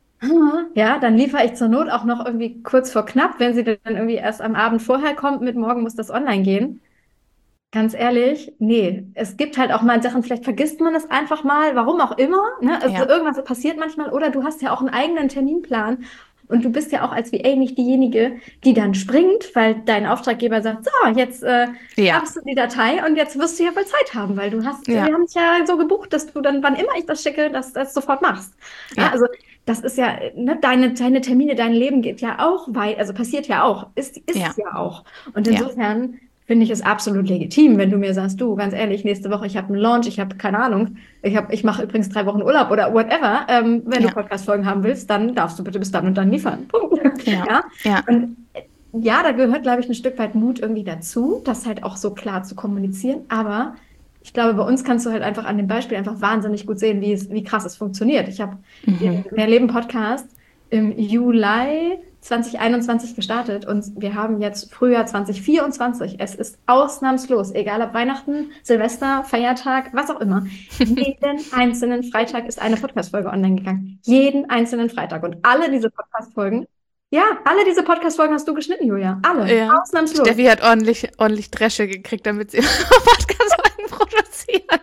ja, dann liefere ich zur Not auch noch irgendwie kurz vor knapp, wenn sie dann irgendwie erst am Abend vorher kommt, mit morgen muss das online gehen. Ganz ehrlich, nee, es gibt halt auch mal Sachen, vielleicht vergisst man es einfach mal, warum auch immer, ne? Also ja. irgendwas passiert manchmal oder du hast ja auch einen eigenen Terminplan. Und du bist ja auch als V A nicht diejenige, die dann springt, weil dein Auftraggeber sagt, so, jetzt äh, ja. hast du die Datei und jetzt wirst du ja wohl Zeit haben, weil du hast, ja. wir haben es ja so gebucht, dass du dann, wann immer ich das schicke, dass du das sofort machst. Ja. Ja, also das ist ja, ne, deine, deine Termine, dein Leben geht ja auch weit, also passiert ja auch, ist, ist ja. ja auch. Und insofern ja. finde ich es absolut legitim, wenn du mir sagst, du, ganz ehrlich, nächste Woche, ich habe einen Launch, ich habe keine Ahnung, ich habe, ich mache übrigens drei Wochen Urlaub oder whatever. Ähm, wenn ja. du Podcast-Folgen haben willst, dann darfst du bitte bis dann und dann liefern. Punkt. Ja. Ja? Ja. Und ja, da gehört, glaube ich, ein Stück weit Mut irgendwie dazu, das halt auch so klar zu kommunizieren. Aber ich glaube, bei uns kannst du halt einfach an dem Beispiel einfach wahnsinnig gut sehen, wie es, wie krass es funktioniert. Ich habe mhm. den Mehrleben-Podcast im Juli zwanzig einundzwanzig gestartet und wir haben jetzt Frühjahr zwanzig vierundzwanzig. Es ist ausnahmslos, egal ob Weihnachten, Silvester, Feiertag, was auch immer. Jeden einzelnen Freitag ist eine Podcast-Folge online gegangen. Jeden einzelnen Freitag. Und alle diese Podcast-Folgen, ja, alle diese Podcast-Folgen hast du geschnitten, Julia. Alle. Ja. Ausnahmslos. Steffi hat ordentlich, ordentlich Dresche gekriegt, damit sie Podcast-Folgen produziert.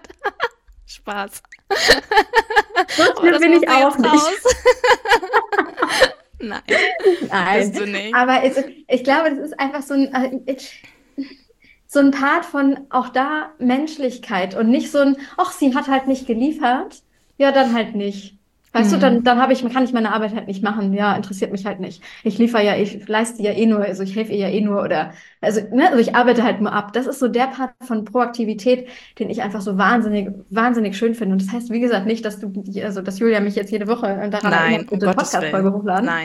Spaß. So schlimm bin ich auch nicht. Nein, Nein. Bist du nicht. Aber es, ich glaube, das ist einfach so ein, so ein Part von auch da Menschlichkeit und nicht so ein, ach, sie hat halt nicht geliefert, ja, dann halt nicht. Weißt mhm. du, dann, dann habe ich, kann ich meine Arbeit halt nicht machen, ja, interessiert mich halt nicht. Ich liefere ja, ich leiste ja eh nur, also ich helfe ihr ja eh nur oder, also, ne, also ich arbeite halt nur ab. Das ist so der Part von Proaktivität, den ich einfach so wahnsinnig, wahnsinnig schön finde. Und das heißt, wie gesagt, nicht, dass du, also, dass Julia mich jetzt jede Woche daran erinnert, eine Podcast-Folge hochladen. Nein.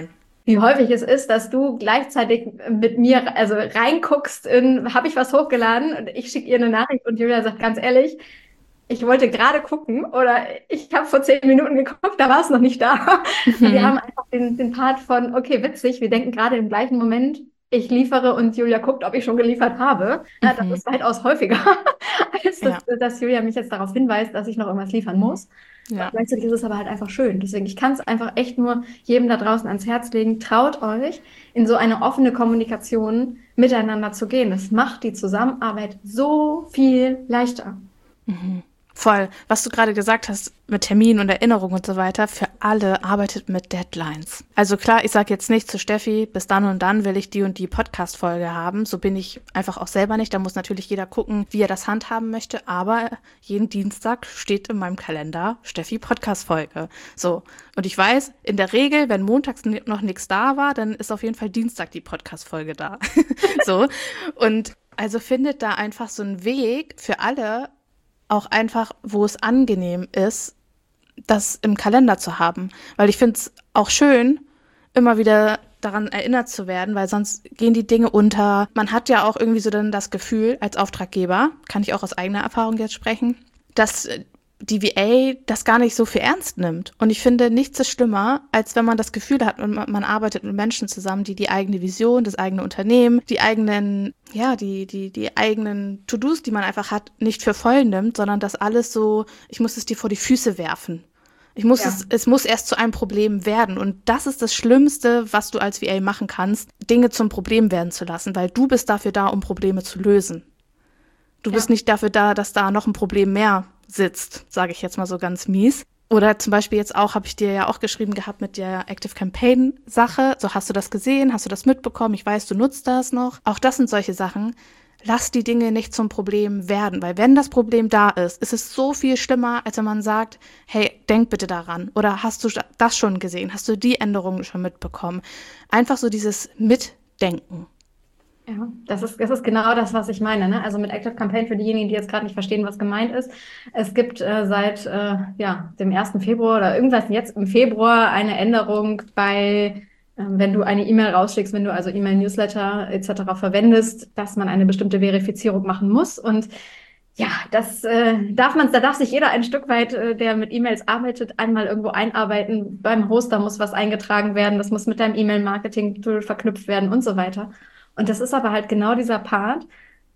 wie häufig es ist, dass du gleichzeitig mit mir also reinguckst in, habe ich was hochgeladen und ich schicke ihr eine Nachricht und Julia sagt ganz ehrlich, ich wollte gerade gucken oder ich habe vor zehn Minuten geguckt, da war es noch nicht da. Mhm. Wir haben einfach den, den Part von, okay, witzig, wir denken gerade im gleichen Moment, ich liefere und Julia guckt, ob ich schon geliefert habe. Ja, das mhm. ist weitaus häufiger, als das, ja. dass Julia mich jetzt darauf hinweist, dass ich noch irgendwas liefern muss. Ja. Gleichzeitig ist es aber halt einfach schön. Deswegen, ich kann es einfach echt nur jedem da draußen ans Herz legen. Traut euch, in so eine offene Kommunikation miteinander zu gehen. Das macht die Zusammenarbeit so viel leichter. Mhm. Voll. Was du gerade gesagt hast mit Terminen und Erinnerungen und so weiter, für alle arbeitet mit Deadlines. Also klar, ich sage jetzt nicht zu Steffi, bis dann und dann will ich die und die Podcast-Folge haben. So bin ich einfach auch selber nicht. Da muss natürlich jeder gucken, wie er das handhaben möchte. Aber jeden Dienstag steht in meinem Kalender Steffi Podcast-Folge. So. Und ich weiß, in der Regel, wenn montags noch nichts da war, dann ist auf jeden Fall Dienstag die Podcast-Folge da. So. Und also findet da einfach so einen Weg für alle, auch einfach, wo es angenehm ist, das im Kalender zu haben. Weil ich finde es auch schön, immer wieder daran erinnert zu werden, weil sonst gehen die Dinge unter. Man hat ja auch irgendwie so dann das Gefühl, als Auftraggeber, kann ich auch aus eigener Erfahrung jetzt sprechen, dass die V A das gar nicht so viel ernst nimmt. Und ich finde, nichts ist schlimmer, als wenn man das Gefühl hat, man, man arbeitet mit Menschen zusammen, die die eigene Vision, das eigene Unternehmen, die eigenen, ja, die, die, die eigenen To-Dos, die man einfach hat, nicht für voll nimmt, sondern das alles so, ich muss es dir vor die Füße werfen. Ich muss ja. es, es muss erst zu einem Problem werden. Und das ist das Schlimmste, was du als V A machen kannst, Dinge zum Problem werden zu lassen, weil du bist dafür da, um Probleme zu lösen. Du ja. bist nicht dafür da, dass da noch ein Problem mehr sitzt, sage ich jetzt mal so ganz mies. Oder zum Beispiel jetzt auch, habe ich dir ja auch geschrieben gehabt mit der Active Campaign Sache. So, hast du das gesehen? Hast du das mitbekommen? Ich weiß, du nutzt das noch. Auch das sind solche Sachen. Lass die Dinge nicht zum Problem werden, weil wenn das Problem da ist, ist es so viel schlimmer, als wenn man sagt, hey, denk bitte daran. Oder hast du das schon gesehen? Hast du die Änderungen schon mitbekommen? Einfach so dieses Mitdenken. Ja, das ist, das ist genau das, was ich meine, ne? Also mit Active Campaign für diejenigen, die jetzt gerade nicht verstehen, was gemeint ist. Es gibt äh, seit äh, ja, dem ersten Februar oder irgendwas jetzt im Februar eine Änderung bei, äh, wenn du eine E-Mail rausschickst, wenn du also E-Mail-Newsletter et cetera verwendest, dass man eine bestimmte Verifizierung machen muss. Und ja, das äh, darf man, da darf sich jeder ein Stück weit, äh, der mit E-Mails arbeitet, einmal irgendwo einarbeiten. Beim Hoster muss was eingetragen werden, das muss mit deinem E-Mail-Marketing-Tool verknüpft werden und so weiter. Und das ist aber halt genau dieser Part.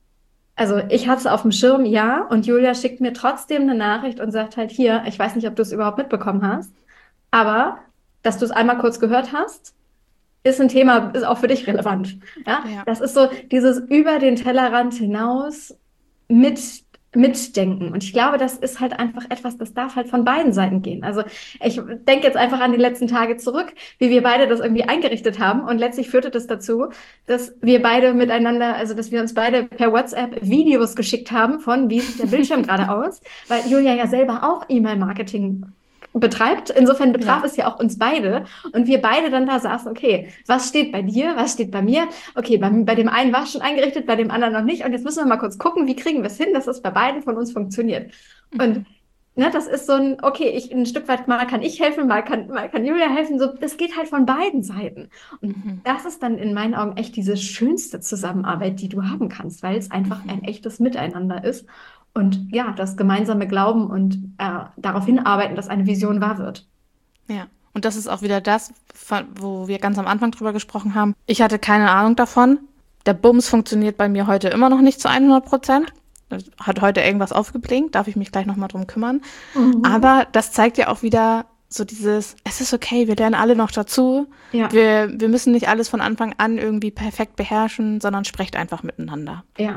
Also ich hatte es auf dem Schirm, ja, und Julia schickt mir trotzdem eine Nachricht und sagt halt hier, ich weiß nicht, ob du es überhaupt mitbekommen hast, aber dass du es einmal kurz gehört hast, ist ein Thema, ist auch für dich relevant. Ja? Ja. Das ist so dieses über den Tellerrand hinaus mit mitdenken. Und ich glaube, das ist halt einfach etwas, das darf halt von beiden Seiten gehen. Also ich denke jetzt einfach an die letzten Tage zurück, wie wir beide das irgendwie eingerichtet haben. Und letztlich führte das dazu, dass wir beide miteinander, also dass wir uns beide per WhatsApp Videos geschickt haben von, wie sieht der Bildschirm gerade aus, weil Julia ja selber auch E-Mail-Marketing betreibt. Insofern betraf ja. es ja auch uns beide. Und wir beide dann da saßen, okay, was steht bei dir, was steht bei mir? Okay, bei, bei dem einen war es schon eingerichtet, bei dem anderen noch nicht. Und jetzt müssen wir mal kurz gucken, wie kriegen wir es hin, dass es bei beiden von uns funktioniert. Mhm. Und ne, das ist so ein, okay, ich ein Stück weit, mal kann ich helfen, mal kann, mal kann Julia helfen. So, das geht halt von beiden Seiten. Und mhm. das ist dann in meinen Augen echt diese schönste Zusammenarbeit, die du haben kannst, weil es einfach mhm. ein echtes Miteinander ist. Und ja, das gemeinsame Glauben und äh, darauf hinarbeiten, dass eine Vision wahr wird. Ja, und das ist auch wieder das, wo wir ganz am Anfang drüber gesprochen haben. Ich hatte keine Ahnung davon. Der Bums funktioniert bei mir heute immer noch nicht zu hundert Prozent. Hat heute irgendwas aufgeblinkt, darf ich mich gleich nochmal drum kümmern. Mhm. Aber das zeigt ja auch wieder so dieses, es ist okay, wir lernen alle noch dazu. Ja. Wir, wir müssen nicht alles von Anfang an irgendwie perfekt beherrschen, sondern sprecht einfach miteinander. Ja.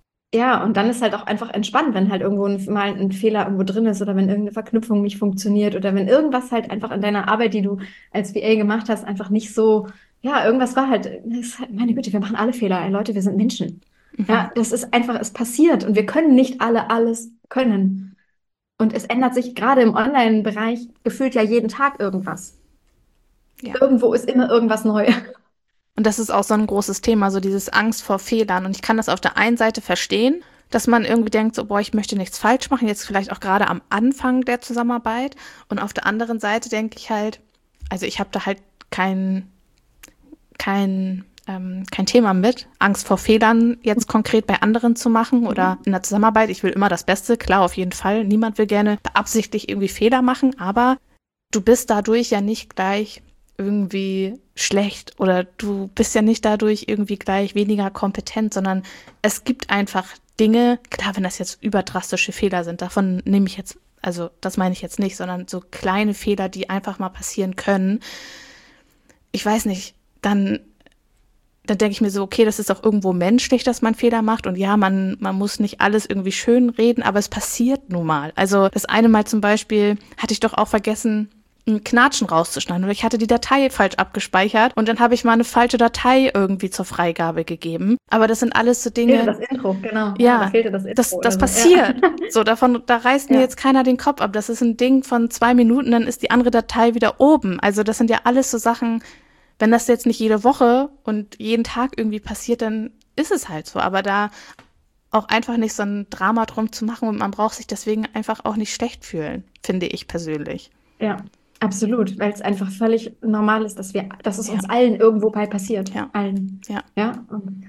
Ja, und dann ist halt auch einfach entspannt, wenn halt irgendwo ein, mal ein Fehler irgendwo drin ist oder wenn irgendeine Verknüpfung nicht funktioniert oder wenn irgendwas halt einfach in deiner Arbeit, die du als V A gemacht hast, einfach nicht so, ja, irgendwas war halt, ist halt meine Güte, wir machen alle Fehler, ey, Leute, wir sind Menschen. Mhm. Ja, das ist einfach, es passiert und wir können nicht alle alles können. Und es ändert sich gerade im Online-Bereich gefühlt ja jeden Tag irgendwas. Ja. Irgendwo ist immer irgendwas neu. Und das ist auch so ein großes Thema, so dieses Angst vor Fehlern. Und ich kann das auf der einen Seite verstehen, dass man irgendwie denkt, so, boah, ich möchte nichts falsch machen, jetzt vielleicht auch gerade am Anfang der Zusammenarbeit. Und auf der anderen Seite denke ich halt, also ich habe da halt kein, kein, ähm, kein Thema mit, Angst vor Fehlern jetzt konkret bei anderen zu machen oder in der Zusammenarbeit. Ich will immer das Beste, klar, auf jeden Fall. Niemand will gerne beabsichtigt irgendwie Fehler machen, aber du bist dadurch ja nicht gleich irgendwie schlecht oder du bist ja nicht dadurch irgendwie gleich weniger kompetent, sondern es gibt einfach Dinge, klar, wenn das jetzt überdrastische Fehler sind, davon nehme ich jetzt, also das meine ich jetzt nicht, sondern so kleine Fehler, die einfach mal passieren können. Ich weiß nicht, dann, dann denke ich mir so, okay, das ist auch irgendwo menschlich, dass man Fehler macht und ja, man, man muss nicht alles irgendwie schön reden, aber es passiert nun mal. Also das eine Mal zum Beispiel hatte ich doch auch vergessen, ein Knatschen rauszuschneiden oder ich hatte die Datei falsch abgespeichert und dann habe ich mal eine falsche Datei irgendwie zur Freigabe gegeben. Aber das sind alles so Dinge. Ja, das Intro, genau. Ja, da fehlte das Intro. Das, das so. passiert. Ja. So, davon, da reißt mir Ja. jetzt keiner den Kopf ab. Das ist ein Ding von zwei Minuten, dann ist die andere Datei wieder oben. Also das sind ja alles so Sachen, wenn das jetzt nicht jede Woche und jeden Tag irgendwie passiert, dann ist es halt so. Aber da auch einfach nicht so ein Drama drum zu machen und man braucht sich deswegen einfach auch nicht schlecht fühlen, finde ich persönlich. Ja, absolut, weil es einfach völlig normal ist, dass wir, dass es Ja. uns allen irgendwo bei passiert. Ja. Allen. Ja. Ja. Und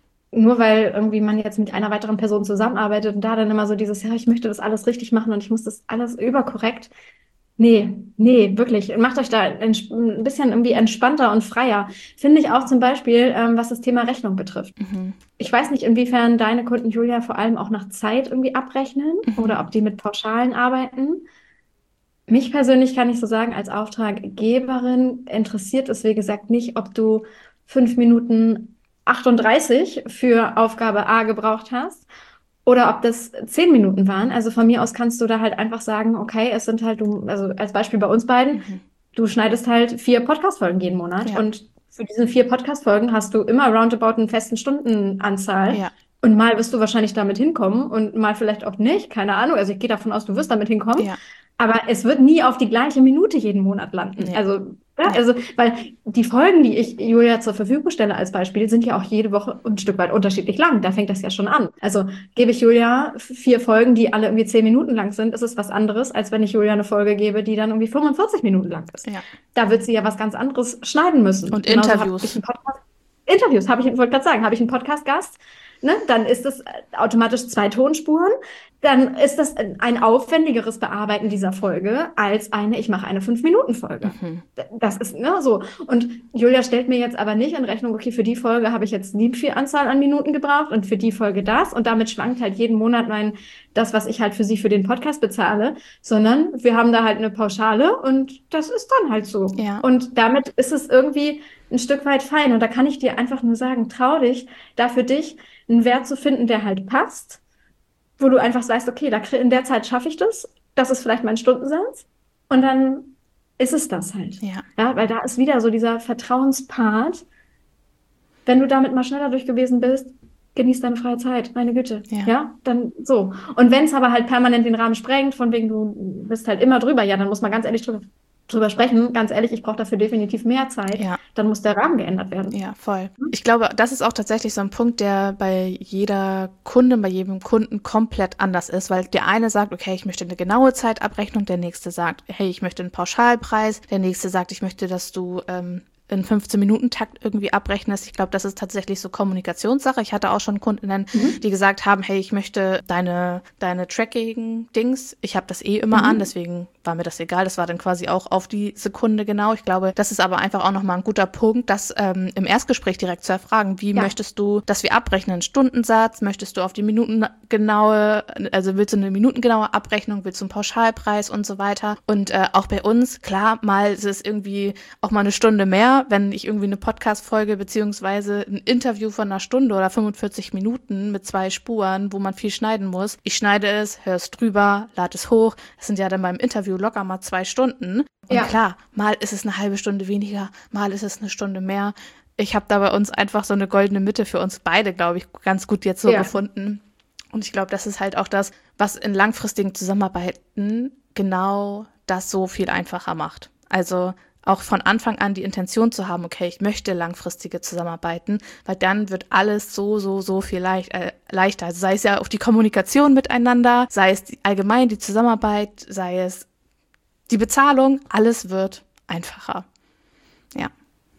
nur weil irgendwie man jetzt mit einer weiteren Person zusammenarbeitet und da dann immer so dieses, ja, ich möchte das alles richtig machen und ich muss das alles überkorrekt. Nee, nee, wirklich. Macht euch da ein ein bisschen irgendwie entspannter und freier. Finde ich auch zum Beispiel, ähm, was das Thema Rechnung betrifft. Mhm. Ich weiß nicht, inwiefern deine Kunden, Julia, vor allem auch nach Zeit irgendwie abrechnen Mhm. oder ob die mit Pauschalen arbeiten. Mich persönlich kann ich so sagen, als Auftraggeberin interessiert es, wie gesagt, nicht, ob du fünf Minuten achtunddreißig für Aufgabe A gebraucht hast oder ob das zehn Minuten waren. Also von mir aus kannst du da halt einfach sagen, okay, es sind halt, du, also als Beispiel bei uns beiden, Mhm. du schneidest halt vier Podcast-Folgen jeden Monat Ja. und für diese vier Podcast-Folgen hast du immer roundabout einen festen Stundenanzahl. Ja. Und mal wirst du wahrscheinlich damit hinkommen und mal vielleicht auch nicht, keine Ahnung. Also ich gehe davon aus, du wirst damit hinkommen. Ja. Aber es wird nie auf die gleiche Minute jeden Monat landen. Nee. Also, ja, also, weil die Folgen, die ich Julia zur Verfügung stelle als Beispiel, sind ja auch jede Woche ein Stück weit unterschiedlich lang. Da fängt das ja schon an. Also gebe ich Julia vier Folgen, die alle irgendwie zehn Minuten lang sind, ist es was anderes, als wenn ich Julia eine Folge gebe, die dann irgendwie fünfundvierzig Minuten lang ist. Ja. Da wird sie ja was ganz anderes schneiden müssen. Und Genauso Interviews. hab ich einen Podcast, Interviews habe ich, wollte gerade sagen, habe ich einen Podcast-Gast, ne, dann ist das automatisch zwei Tonspuren. Dann ist das ein aufwendigeres Bearbeiten dieser Folge als eine, ich mache eine fünf-Minuten-Folge. Mhm. Das ist ne, so. Und Julia stellt mir jetzt aber nicht in Rechnung, okay, für die Folge habe ich jetzt die viel Anzahl an Minuten gebraucht und für die Folge das. Und damit schwankt halt jeden Monat mein, das, was ich halt für sie für den Podcast bezahle, sondern wir haben da halt eine Pauschale und das ist dann halt so. Ja. Und damit ist es irgendwie ein Stück weit fein. Und da kann ich dir einfach nur sagen, trau dich, da für dich einen Wert zu finden, der halt passt, wo du einfach sagst, okay, da, in der Zeit schaffe ich das, das ist vielleicht mein Stundensatz und dann ist es das halt. Ja. Ja, weil da ist wieder so dieser Vertrauenspart. Wenn du damit mal schneller durch gewesen bist, genieß deine freie Zeit, meine Güte. Ja. Ja, dann so. Und wenn es aber halt permanent den Rahmen sprengt, von wegen du bist halt immer drüber, ja, dann muss man ganz ehrlich drüber, drüber sprechen. Ganz ehrlich, ich brauche dafür definitiv mehr Zeit. Ja. Dann muss der Rahmen geändert werden. Ja, voll. Ich glaube, das ist auch tatsächlich so ein Punkt, der bei jeder Kundin, bei jedem Kunden komplett anders ist, weil der eine sagt, okay, ich möchte eine genaue Zeitabrechnung, der nächste sagt, hey, ich möchte einen Pauschalpreis, der nächste sagt, ich möchte, dass du ähm, in fünfzehn-Minuten-Takt irgendwie abrechnest. Ich glaube, das ist tatsächlich so Kommunikationssache. Ich hatte auch schon Kundinnen, Mhm. die gesagt haben, hey, ich möchte deine deine Tracking-Dings, ich habe das eh immer Mhm. an, deswegen war mir das egal. Das war dann quasi auch auf die Sekunde genau. Ich glaube, das ist aber einfach auch nochmal ein guter Punkt, das ähm, im Erstgespräch direkt zu erfragen. Wie Ja. möchtest du, dass wir abrechnen? Einen Stundensatz? Möchtest du auf die minutengenaue, also willst du eine minutengenaue Abrechnung? Willst du einen Pauschalpreis und so weiter? Und äh, auch bei uns, klar, mal ist es irgendwie auch mal eine Stunde mehr, wenn ich irgendwie eine Podcast-Folge beziehungsweise ein Interview von einer Stunde oder fünfundvierzig Minuten mit zwei Spuren, wo man viel schneiden muss. Ich schneide es, höre es drüber, lade es hoch. Das sind ja dann beim Interview locker mal zwei Stunden. Und Ja. klar, mal ist es eine halbe Stunde weniger, mal ist es eine Stunde mehr. Ich habe da bei uns einfach so eine goldene Mitte für uns beide, glaube ich, ganz gut jetzt so Ja. gefunden. Und ich glaube, das ist halt auch das, was in langfristigen Zusammenarbeiten genau das so viel einfacher macht. Also auch von Anfang an die Intention zu haben, okay, ich möchte langfristige Zusammenarbeiten, weil dann wird alles so, so, so viel leicht, äh, leichter. Also sei es ja auch die Kommunikation miteinander, sei es die, allgemein die Zusammenarbeit, sei es die Bezahlung, alles wird einfacher. Ja.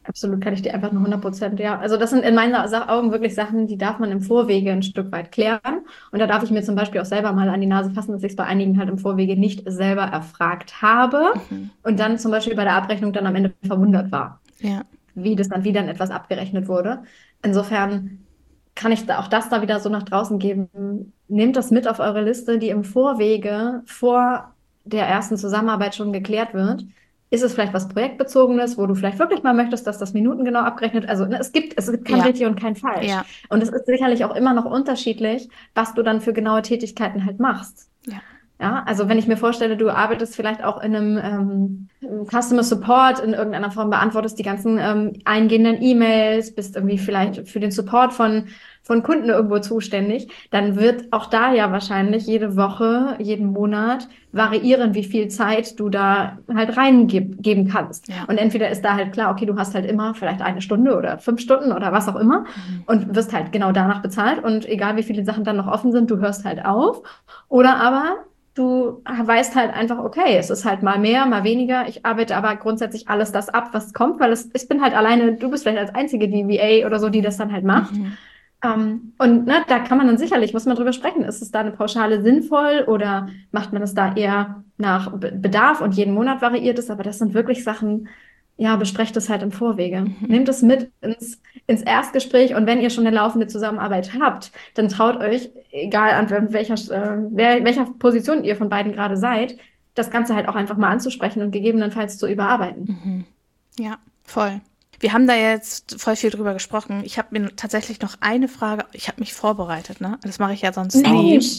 Absolut, kann ich dir einfach nur hundert Prozent, ja. Also das sind in meinen Augen wirklich Sachen, die darf man im Vorwege ein Stück weit klären. Und da darf ich mir zum Beispiel auch selber mal an die Nase fassen, dass ich es bei einigen halt im Vorwege nicht selber erfragt habe Mhm. und dann zum Beispiel bei der Abrechnung dann am Ende verwundert war, Ja. wie das dann wieder in etwas abgerechnet wurde. Insofern kann ich da auch das da wieder so nach draußen geben. Nehmt das mit auf eure Liste, die im Vorwege vor der ersten Zusammenarbeit schon geklärt wird. Ist es vielleicht was Projektbezogenes, wo du vielleicht wirklich mal möchtest, dass das minutengenau abgerechnet, also ne, es gibt, es gibt kein Ja. richtig und kein falsch. Ja. Und es ist sicherlich auch immer noch unterschiedlich, was du dann für genaue Tätigkeiten halt machst. Ja. Ja, also wenn ich mir vorstelle, du arbeitest vielleicht auch in einem ähm, Customer Support in irgendeiner Form, beantwortest die ganzen ähm, eingehenden E-Mails, bist irgendwie vielleicht für den Support von, von Kunden irgendwo zuständig, dann wird auch da ja wahrscheinlich jede Woche, jeden Monat variieren, wie viel Zeit du da halt reingeben kannst. Ja. Und entweder ist da halt klar, okay, du hast halt immer vielleicht eine Stunde oder fünf Stunden oder was auch immer Mhm. und wirst halt genau danach bezahlt und egal wie viele Sachen dann noch offen sind, du hörst halt auf. Oder aber du weißt halt einfach, okay, es ist halt mal mehr, mal weniger. Ich arbeite aber grundsätzlich alles das ab, was kommt, weil es, ich bin halt alleine, du bist vielleicht als einzige die V A oder so, die das dann halt macht. Mhm. Ähm, und ne, da kann man dann sicherlich, muss man drüber sprechen, ist es da eine Pauschale sinnvoll oder macht man es da eher nach Be- Bedarf und jeden Monat variiert es? Aber das sind wirklich Sachen, ja, besprecht es halt im Vorwege. Mhm. Nehmt es mit ins, ins Erstgespräch und wenn ihr schon eine laufende Zusammenarbeit habt, dann traut euch, egal an welcher, äh, wer, welcher Position ihr von beiden gerade seid, das Ganze halt auch einfach mal anzusprechen und gegebenenfalls zu überarbeiten. Mhm. Ja, voll. Wir haben da jetzt voll viel drüber gesprochen. Ich habe mir tatsächlich noch eine Frage, ich habe mich vorbereitet, ne? Das mache ich ja sonst nie. Mensch!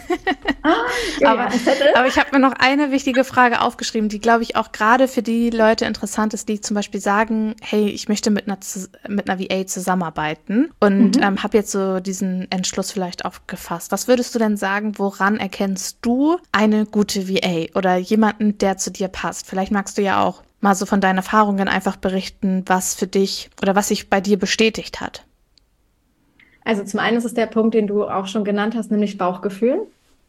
Ah, ja, Aber, ein Zettel. aber ich habe mir noch eine wichtige Frage aufgeschrieben, die, glaube ich, auch gerade für die Leute interessant ist, die zum Beispiel sagen, hey, ich möchte mit einer, Zus- mit einer V A zusammenarbeiten und Mhm. ähm, habe jetzt so diesen Entschluss vielleicht aufgefasst. Was würdest du denn sagen, woran erkennst du eine gute V A oder jemanden, der zu dir passt? Vielleicht magst du ja auch mal so von deinen Erfahrungen einfach berichten, was für dich oder was sich bei dir bestätigt hat. Also zum einen ist es der Punkt, den du auch schon genannt hast, nämlich Bauchgefühl.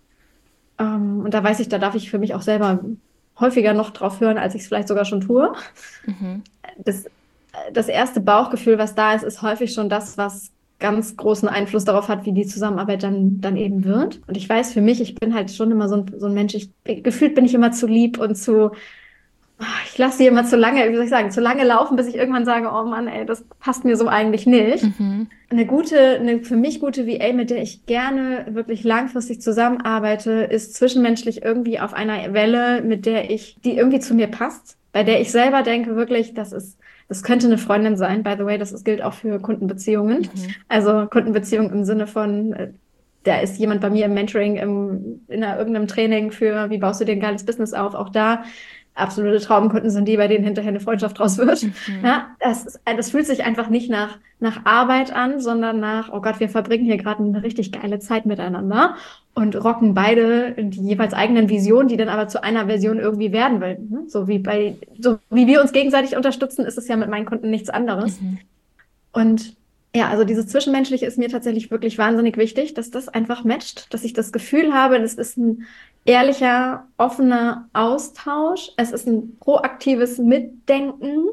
Ähm, und da weiß ich, da darf ich für mich auch selber häufiger noch drauf hören, als ich es vielleicht sogar schon tue. Mhm. Das, das erste Bauchgefühl, was da ist, ist häufig schon das, was ganz großen Einfluss darauf hat, wie die Zusammenarbeit dann, dann eben wird. Und ich weiß für mich, ich bin halt schon immer so ein, so ein Mensch, ich, gefühlt bin ich immer zu lieb und zu, ich lasse sie immer zu lange, wie soll ich sagen, zu lange laufen, bis ich irgendwann sage, oh Mann, ey, das passt mir so eigentlich nicht. Mhm. Eine gute, eine für mich gute V A, mit der ich gerne wirklich langfristig zusammenarbeite, ist zwischenmenschlich irgendwie auf einer Welle, mit der ich, die irgendwie zu mir passt, bei der ich selber denke, wirklich, das ist, das könnte eine Freundin sein. By the way, das ist, gilt auch für Kundenbeziehungen. Mhm. Also Kundenbeziehungen im Sinne von, äh, da ist jemand bei mir im Mentoring, im, in einer, irgendeinem Training für, wie baust du dir ein geiles Business auf, auch da. Absolute Traumkunden sind die, bei denen hinterher eine Freundschaft draus wird. Mhm. Ja, das, ist, das fühlt sich einfach nicht nach, nach Arbeit an, sondern nach, oh Gott, wir verbringen hier gerade eine richtig geile Zeit miteinander und rocken beide die jeweils eigenen Visionen, die dann aber zu einer Version irgendwie werden, weil ne, so wie bei, so wie wir uns gegenseitig unterstützen, ist es ja mit meinen Kunden nichts anderes. Mhm. Und ja, also dieses Zwischenmenschliche ist mir tatsächlich wirklich wahnsinnig wichtig, dass das einfach matcht, dass ich das Gefühl habe, das ist ein ehrlicher, offener Austausch, es ist ein proaktives Mitdenken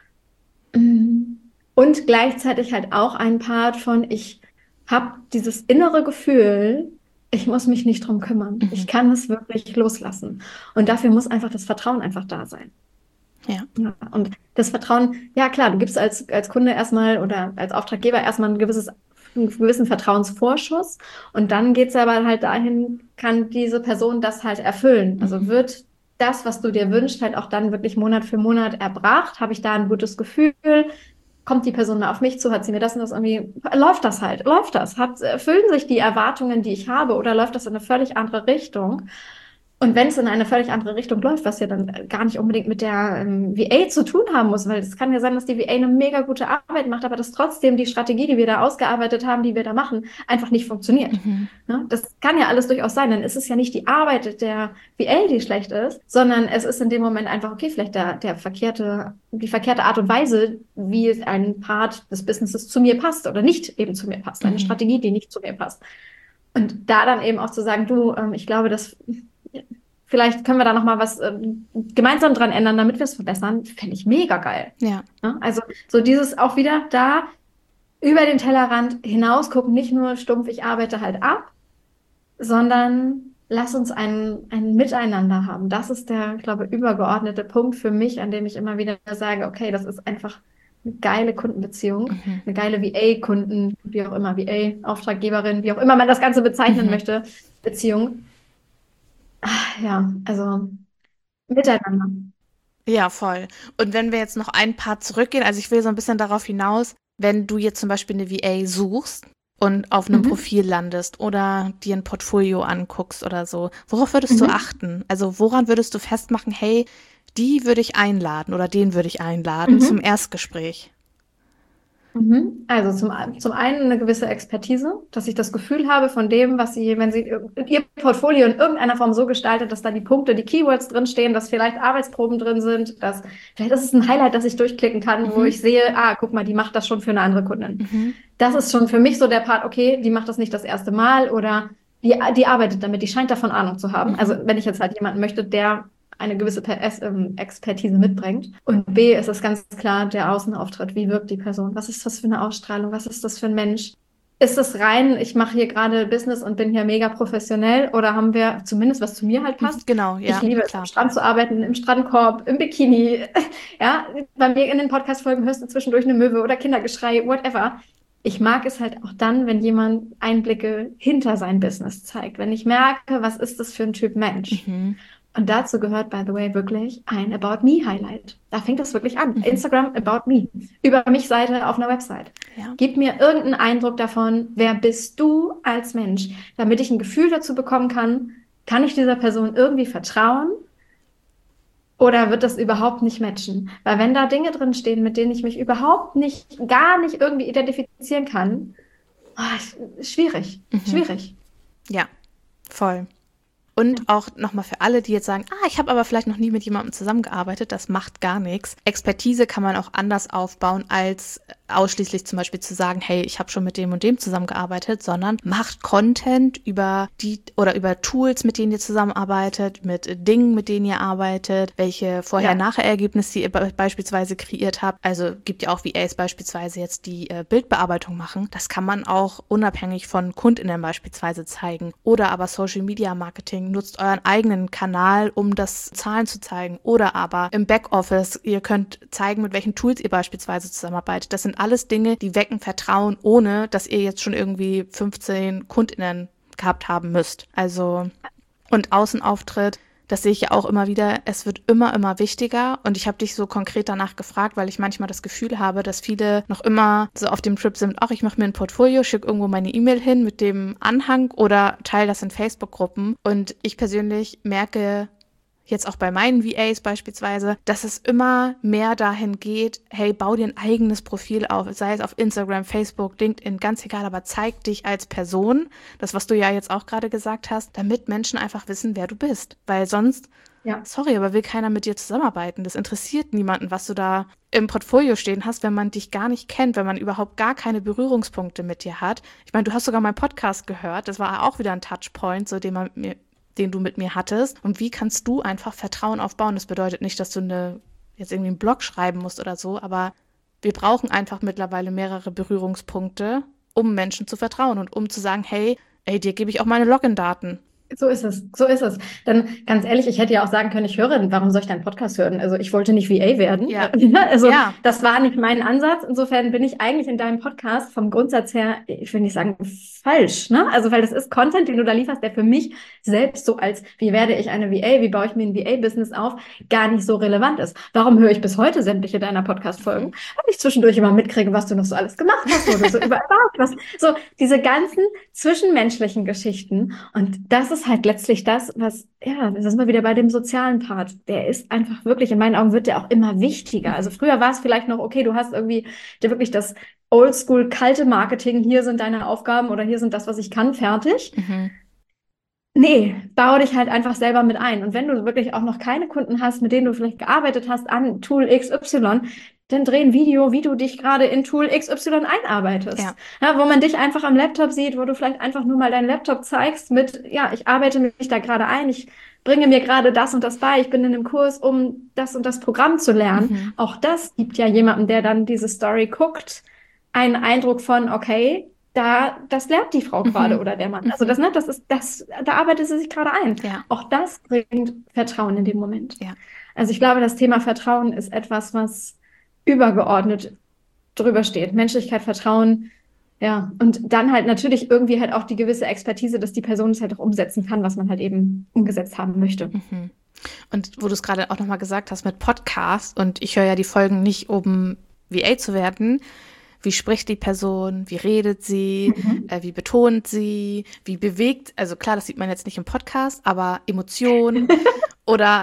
und gleichzeitig halt auch ein Part von, ich habe dieses innere Gefühl, ich muss mich nicht drum kümmern, Mhm. ich kann es wirklich loslassen und dafür muss einfach das Vertrauen einfach da sein. Ja. Ja, und das Vertrauen, ja klar, du gibst als, als Kunde erstmal oder als Auftraggeber erstmal ein gewisses, einen gewissen Vertrauensvorschuss und dann geht's aber halt dahin, kann diese Person das halt erfüllen. Also Mhm. wird das, was du dir wünschst, halt auch dann wirklich Monat für Monat erbracht? Habe ich da ein gutes Gefühl? Kommt die Person mal auf mich zu? Hat sie mir das und das irgendwie, läuft das halt? Läuft das? Hat, erfüllen sich die Erwartungen, die ich habe oder läuft das in eine völlig andere Richtung? Und wenn es in eine völlig andere Richtung läuft, was ja dann gar nicht unbedingt mit der ähm, V A zu tun haben muss, weil es kann ja sein, dass die V A eine mega gute Arbeit macht, aber dass trotzdem die Strategie, die wir da ausgearbeitet haben, die wir da machen, einfach nicht funktioniert. Mhm. Ne? Das kann ja alles durchaus sein. Dann ist es ja nicht die Arbeit der V A, die schlecht ist, sondern es ist in dem Moment einfach, okay, vielleicht der, der verkehrte, die verkehrte Art und Weise, wie ein Part des Businesses zu mir passt oder nicht eben zu mir passt. Eine Mhm. Strategie, die nicht zu mir passt. Und da dann eben auch zu sagen, du, ähm, ich glaube, das vielleicht können wir da nochmal was äh, gemeinsam dran ändern, damit wir es verbessern, fände ich mega geil. Ja. Ja, also so dieses auch wieder da über den Tellerrand hinaus gucken, nicht nur stumpf, ich arbeite halt ab, sondern lass uns ein, ein Miteinander haben. Das ist der, ich glaube, übergeordnete Punkt für mich, an dem ich immer wieder sage, okay, das ist einfach eine geile Kundenbeziehung, Mhm. eine geile V A-Kunden, wie auch immer, V A-Auftraggeberin, wie auch immer man das Ganze bezeichnen Mhm. möchte, Beziehung. Ah, ja, also miteinander. Ja, voll. Und wenn wir jetzt noch ein paar zurückgehen, also ich will so ein bisschen darauf hinaus, wenn du jetzt zum Beispiel eine V A suchst und auf einem Mhm. Profil landest oder dir ein Portfolio anguckst oder so, worauf würdest du Mhm. achten? Also woran würdest du festmachen, hey, die würde ich einladen oder den würde ich einladen Mhm. zum Erstgespräch? Mhm. Also zum, ein- zum einen eine gewisse Expertise, dass ich das Gefühl habe von dem, was sie, wenn sie ir- ihr Portfolio in irgendeiner Form so gestaltet, dass da die Punkte, die Keywords drinstehen, dass vielleicht Arbeitsproben drin sind, dass vielleicht ist es ein Highlight, das ich durchklicken kann, wo Mhm. ich sehe, ah, guck mal, die macht das schon für eine andere Kundin. Mhm. Das ist schon für mich so der Part, okay, die macht das nicht das erste Mal oder die, die arbeitet damit, die scheint davon Ahnung zu haben. Mhm. Also wenn ich jetzt halt jemanden möchte, der eine gewisse Per- es- ähm, Expertise mitbringt. Und B ist es ganz klar der Außenauftritt. Wie wirkt die Person? Was ist das für eine Ausstrahlung? Was ist das für ein Mensch? Ist es rein, ich mache hier gerade Business und bin hier mega professionell oder haben wir zumindest, was zu mir halt Mhm. passt? Genau, Ich ja, liebe es, am klar. Strand zu arbeiten, im Strandkorb, im Bikini. Ja, bei mir in den Podcast-Folgen hörst du zwischendurch eine Möwe oder Kindergeschrei, whatever. Ich mag es halt auch dann, wenn jemand Einblicke hinter sein Business zeigt. Wenn ich merke, was ist das für ein Typ Mensch? Mhm. Und dazu gehört, by the way, wirklich ein About Me Highlight. Da fängt das wirklich an. Mhm. Instagram About Me. Über mich Seite auf einer Website. Ja. Gib mir irgendeinen Eindruck davon, wer bist du als Mensch, damit ich ein Gefühl dazu bekommen kann, kann ich dieser Person irgendwie vertrauen oder wird das überhaupt nicht matchen? Weil wenn da Dinge drin stehen, mit denen ich mich überhaupt nicht, gar nicht irgendwie identifizieren kann, ah, schwierig, Mhm. schwierig. Ja, voll. Und auch nochmal für alle, die jetzt sagen, ah, ich habe aber vielleicht noch nie mit jemandem zusammengearbeitet, das macht gar nichts. Expertise kann man auch anders aufbauen, als ausschließlich zum Beispiel zu sagen, hey, ich habe schon mit dem und dem zusammengearbeitet, sondern macht Content über die oder über Tools, mit denen ihr zusammenarbeitet, mit Dingen, mit denen ihr arbeitet, welche Vorher-Nachher-Ergebnisse ihr be- beispielsweise kreiert habt. Also gibt ja auch V As beispielsweise jetzt, die äh, Bildbearbeitung machen. Das kann man auch unabhängig von KundInnen beispielsweise zeigen. Oder aber Social Media Marketing, nutzt euren eigenen Kanal, um das Zahlen zu zeigen. Oder aber im Backoffice, ihr könnt zeigen, mit welchen Tools ihr beispielsweise zusammenarbeitet. Das sind alles Dinge, die wecken Vertrauen, ohne dass ihr jetzt schon irgendwie fünfzehn KundInnen gehabt haben müsst. Also, und Außenauftritt, das sehe ich ja auch immer wieder, es wird immer, immer wichtiger. Und ich habe dich so konkret danach gefragt, weil ich manchmal das Gefühl habe, dass viele noch immer so auf dem Trip sind, ach, ich mache mir ein Portfolio, schicke irgendwo meine E-Mail hin mit dem Anhang oder teile das in Facebook-Gruppen. Und ich persönlich merke jetzt auch bei meinen V As beispielsweise, dass es immer mehr dahin geht, hey, bau dir ein eigenes Profil auf, sei es auf Instagram, Facebook, LinkedIn, ganz egal, aber zeig dich als Person, das, was du ja jetzt auch gerade gesagt hast, damit Menschen einfach wissen, wer du bist. Weil sonst, Ja. sorry, aber will keiner mit dir zusammenarbeiten. Das interessiert niemanden, was du da im Portfolio stehen hast, wenn man dich gar nicht kennt, wenn man überhaupt gar keine Berührungspunkte mit dir hat. Ich meine, du hast sogar meinen Podcast gehört, das war auch wieder ein Touchpoint, so den man mit mir den du mit mir hattest. Und wie kannst du einfach Vertrauen aufbauen? Das bedeutet nicht, dass du eine, jetzt irgendwie einen Blog schreiben musst oder so, aber wir brauchen einfach mittlerweile mehrere Berührungspunkte, um Menschen zu vertrauen und um zu sagen, hey, ey, dir gebe ich auch meine Login-Daten. So ist es, so ist es. Dann ganz ehrlich, ich hätte ja auch sagen können, ich höre, warum soll ich deinen Podcast hören? Also ich wollte nicht V A werden. Ja. Also Ja. das war nicht mein Ansatz. Insofern bin ich eigentlich in deinem Podcast vom Grundsatz her, ich will nicht sagen falsch, ne? Also weil das ist Content, den du da lieferst, der für mich selbst so als, wie werde ich eine V A, wie baue ich mir ein V A-Business auf, gar nicht so relevant ist. Warum höre ich bis heute sämtliche deiner Podcast-Folgen? Weil ich zwischendurch immer mitkriege, was du noch so alles gemacht hast, wo du so überall warst. Was, so diese ganzen zwischenmenschlichen Geschichten. Und das ist halt letztlich das, was, ja, da sind wir wieder bei dem sozialen Part. Der ist einfach wirklich, in meinen Augen wird der auch immer wichtiger. Also früher war es vielleicht noch, okay, du hast irgendwie dir wirklich das Oldschool kalte Marketing, hier sind deine Aufgaben oder hier sind das, was ich kann, fertig. Mhm. Nee, baue dich halt einfach selber mit ein. Und wenn du wirklich auch noch keine Kunden hast, mit denen du vielleicht gearbeitet hast an Tool X Y, dann dreh ein Video, wie du dich gerade in Tool X Y einarbeitest. Ja. Ja, wo man dich einfach am Laptop sieht, wo du vielleicht einfach nur mal deinen Laptop zeigst mit, ja, ich arbeite mich da gerade ein, ich bringe mir gerade das und das bei, ich bin in einem Kurs, um das und das Programm zu lernen. Mhm. Auch das gibt ja jemandem, der dann diese Story guckt, einen Eindruck von, okay, da, das lernt die Frau Mhm. gerade oder der Mann. Also Mhm. das, ne, das ist, das, da arbeitet sie sich gerade ein. Ja, Auch das bringt Vertrauen in dem Moment. ja. Also ich glaube, das Thema Vertrauen ist etwas, was übergeordnet drüber steht. Menschlichkeit, Vertrauen, ja. Und dann halt natürlich irgendwie halt auch die gewisse Expertise, dass die Person es halt auch umsetzen kann, was man halt eben umgesetzt haben möchte. Mhm. Und wo du es gerade auch nochmal gesagt hast mit Podcast, und ich höre ja die Folgen nicht, um V A zu werden. Wie spricht die Person? Wie redet sie? Mhm. Äh, wie betont sie? Wie bewegt? Also klar, das sieht man jetzt nicht im Podcast, aber Emotionen oder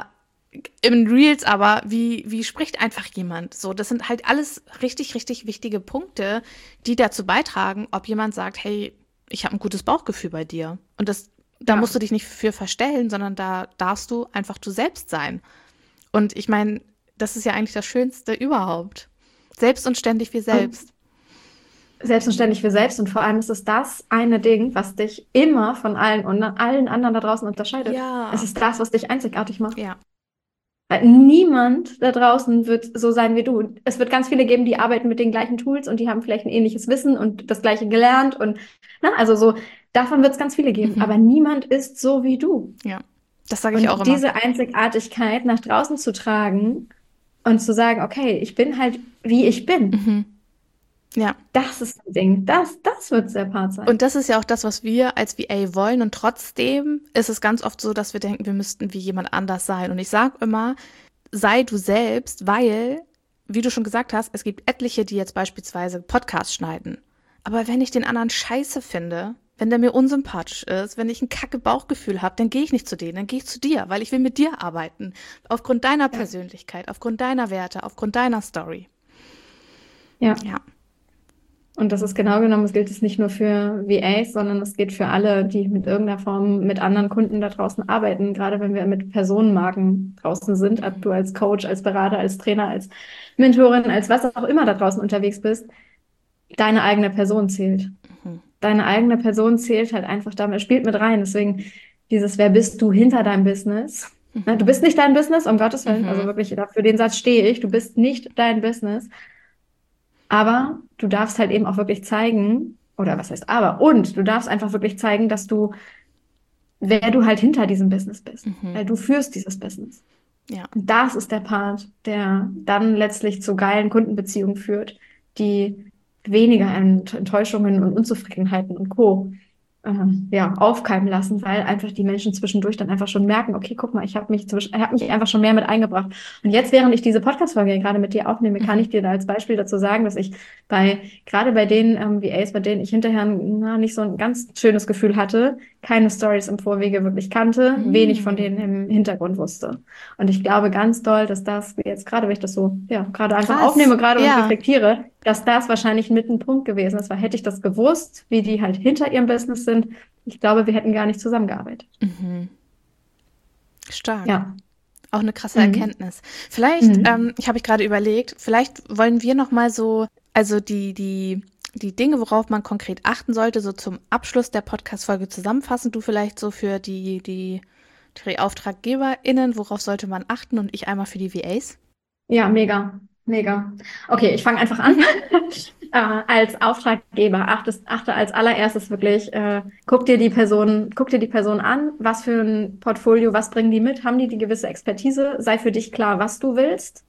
in Reels, aber wie, wie spricht einfach jemand? So, das sind halt alles richtig, richtig wichtige Punkte, die dazu beitragen, ob jemand sagt, hey, ich habe ein gutes Bauchgefühl bei dir. Und das, da Ja. musst du dich nicht für verstellen, sondern da darfst du einfach du selbst sein. Und ich meine, das ist ja eigentlich das Schönste überhaupt. Selbst und ständig wir selbst. Selbstverständlich für selbst und vor allem ist es das eine Ding, was dich immer von allen und allen anderen da draußen unterscheidet. Ja. Es ist das, was dich einzigartig macht. Ja. Weil niemand da draußen wird so sein wie du. Es wird ganz viele geben, die arbeiten mit den gleichen Tools und die haben vielleicht ein ähnliches Wissen und das Gleiche gelernt und na, also so, davon wird es ganz viele geben. Mhm. Aber niemand ist so wie du. Ja. Das sage ich Und auch immer. diese Einzigartigkeit nach draußen zu tragen und zu sagen, okay, ich bin halt wie ich bin, Mhm. Ja. das ist ein Ding. Das, das wird der Part sein. Und das ist ja auch das, was wir als V A wollen. Und trotzdem ist es ganz oft so, dass wir denken, wir müssten wie jemand anders sein. Und ich sage immer, sei du selbst, weil, wie du schon gesagt hast, es gibt etliche, die jetzt beispielsweise Podcasts schneiden. Aber wenn ich den anderen scheiße finde, wenn der mir unsympathisch ist, wenn ich ein kacke Bauchgefühl habe, dann gehe ich nicht zu denen, dann gehe ich zu dir, weil ich will mit dir arbeiten. Aufgrund deiner Persönlichkeit, aufgrund deiner Werte, aufgrund deiner Story. Ja. Ja. Und das ist genau genommen, es gilt es nicht nur für V As, sondern es gilt für alle, die mit irgendeiner Form mit anderen Kunden da draußen arbeiten. Gerade wenn wir mit Personenmarken draußen sind, ob du als Coach, als Berater, als Trainer, als Mentorin, als was auch immer da draußen unterwegs bist, deine eigene Person zählt. Mhm. Deine eigene Person zählt halt einfach damit, spielt mit rein. Deswegen dieses, wer bist du hinter deinem Business? Mhm. Na, du bist nicht dein Business, um Gottes Willen. Mhm. Also wirklich, für den Satz stehe ich. Du bist nicht dein Business. Aber du darfst halt eben auch wirklich zeigen, oder was heißt aber, und du darfst einfach wirklich zeigen, dass du, wer du halt hinter diesem Business bist. Mhm. Weil du führst dieses Business. Ja. Und das ist der Part, der dann letztlich zu geilen Kundenbeziehungen führt, die weniger Ent- Enttäuschungen und Unzufriedenheiten und Co. ähm, ja, aufkeimen lassen, weil einfach die Menschen zwischendurch dann einfach schon merken, okay, guck mal, ich habe mich, zwisch- ich hab mich einfach schon mehr mit eingebracht. Und jetzt, während ich diese Podcast-Folge gerade mit dir aufnehme, kann Mhm. ich dir da als Beispiel dazu sagen, dass ich bei, gerade bei den ähm, V As, bei denen ich hinterher na, nicht so ein ganz schönes Gefühl hatte, keine Stories im Vorwege wirklich kannte, Mhm. wenig von denen im Hintergrund wusste. Und ich glaube ganz doll, dass das jetzt gerade, wenn ich das so, ja, gerade einfach Krass. aufnehme, gerade und Ja. reflektiere, dass das wahrscheinlich mit ein Punkt gewesen ist, weil hätte ich das gewusst, wie die halt hinter ihrem Business sind, ich glaube, wir hätten gar nicht zusammengearbeitet. Mhm. Stark. Ja. Auch eine krasse Mhm. Erkenntnis. Vielleicht, Mhm. ähm, ich habe ich gerade überlegt, vielleicht wollen wir noch mal so, also die, die, die Dinge, worauf man konkret achten sollte, so zum Abschluss der Podcast-Folge zusammenfassen. Du vielleicht so für die, die, die AuftraggeberInnen, worauf sollte man achten, und ich einmal für die V As? Ja, mega, mega. Okay, ich fange einfach an. äh, als Auftraggeber achtest, achte als allererstes wirklich, äh, guck dir die Person, guck dir die Person an, was für ein Portfolio, was bringen die mit, haben die die gewisse Expertise, sei für dich klar, was du willst.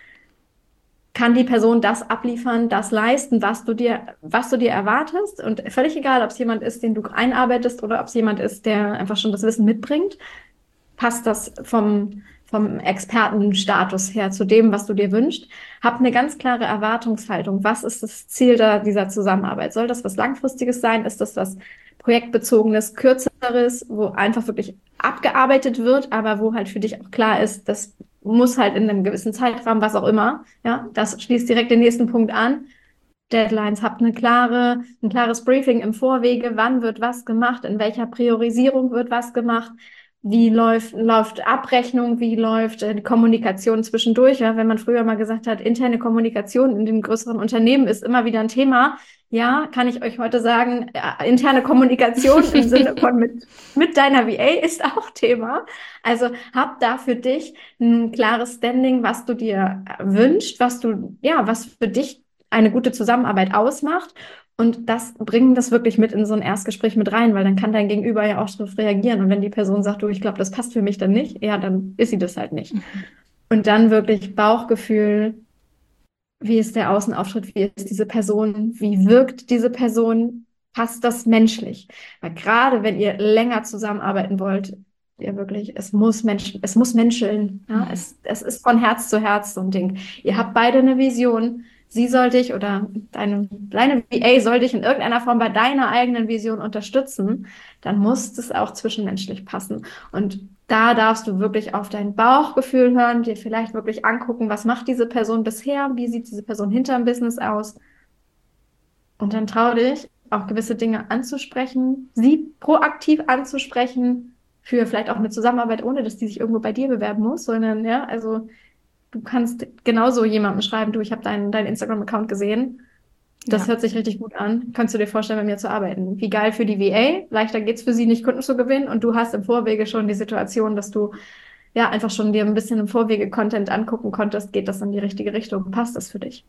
Kann die Person das abliefern, das leisten, was du dir, was du dir erwartest? Und völlig egal, ob es jemand ist, den du einarbeitest oder ob es jemand ist, der einfach schon das Wissen mitbringt, passt das vom, vom Expertenstatus her zu dem, was du dir wünschst. Hab eine ganz klare Erwartungshaltung. Was ist das Ziel da, dieser Zusammenarbeit? Soll das was Langfristiges sein? Ist das was Projektbezogenes, Kürzeres, wo einfach wirklich abgearbeitet wird, aber wo halt für dich auch klar ist, das muss halt in einem gewissen Zeitrahmen, was auch immer, ja, das schließt direkt den nächsten Punkt an. Deadlines, habt eine klare, ein klares Briefing im Vorwege, wann wird was gemacht, in welcher Priorisierung wird was gemacht, wie läuft, läuft Abrechnung, wie läuft äh, die Kommunikation zwischendurch. Ja? Wenn man früher mal gesagt hat, interne Kommunikation in dem größeren Unternehmen ist immer wieder ein Thema, ja, kann ich euch heute sagen, ja, interne Kommunikation im Sinne von mit, mit deiner V A ist auch Thema. Also hab da für dich ein klares Standing, was du dir wünschst, was du, ja, was für dich eine gute Zusammenarbeit ausmacht. Und das bringen das wirklich mit in so ein Erstgespräch mit rein, weil dann kann dein Gegenüber ja auch darauf reagieren. Und wenn die Person sagt, du, ich glaube, das passt für mich dann nicht, ja, dann ist sie das halt nicht. Mhm. Und dann wirklich Bauchgefühl, wie ist der Außenauftritt, wie ist diese Person, wie wirkt diese Person, passt das menschlich? Weil gerade wenn ihr länger zusammenarbeiten wollt, ja wirklich, es muss Menschen, es muss menscheln. Ja? Mhm. Es, es ist von Herz zu Herz so ein Ding. Ihr habt beide eine Vision. Sie soll dich oder deine, deine V A soll dich in irgendeiner Form bei deiner eigenen Vision unterstützen, dann muss es auch zwischenmenschlich passen. Und da darfst du wirklich auf dein Bauchgefühl hören, dir vielleicht wirklich angucken, was macht diese Person bisher, wie sieht diese Person hinterm Business aus. Und dann trau dich, auch gewisse Dinge anzusprechen, sie proaktiv anzusprechen, für vielleicht auch eine Zusammenarbeit, ohne dass die sich irgendwo bei dir bewerben muss, sondern ja, also du kannst genauso jemandem schreiben, du, ich habe deinen deinen Instagram-Account gesehen. Das ja. hört sich richtig gut an. Kannst du dir vorstellen, bei mir zu arbeiten? Wie geil für die V A. Leichter geht's für sie nicht, Kunden zu gewinnen. Und du hast im Vorwege schon die Situation, dass du ja einfach schon dir ein bisschen im Vorwege Content angucken konntest. Geht das in die richtige Richtung? Passt das für dich?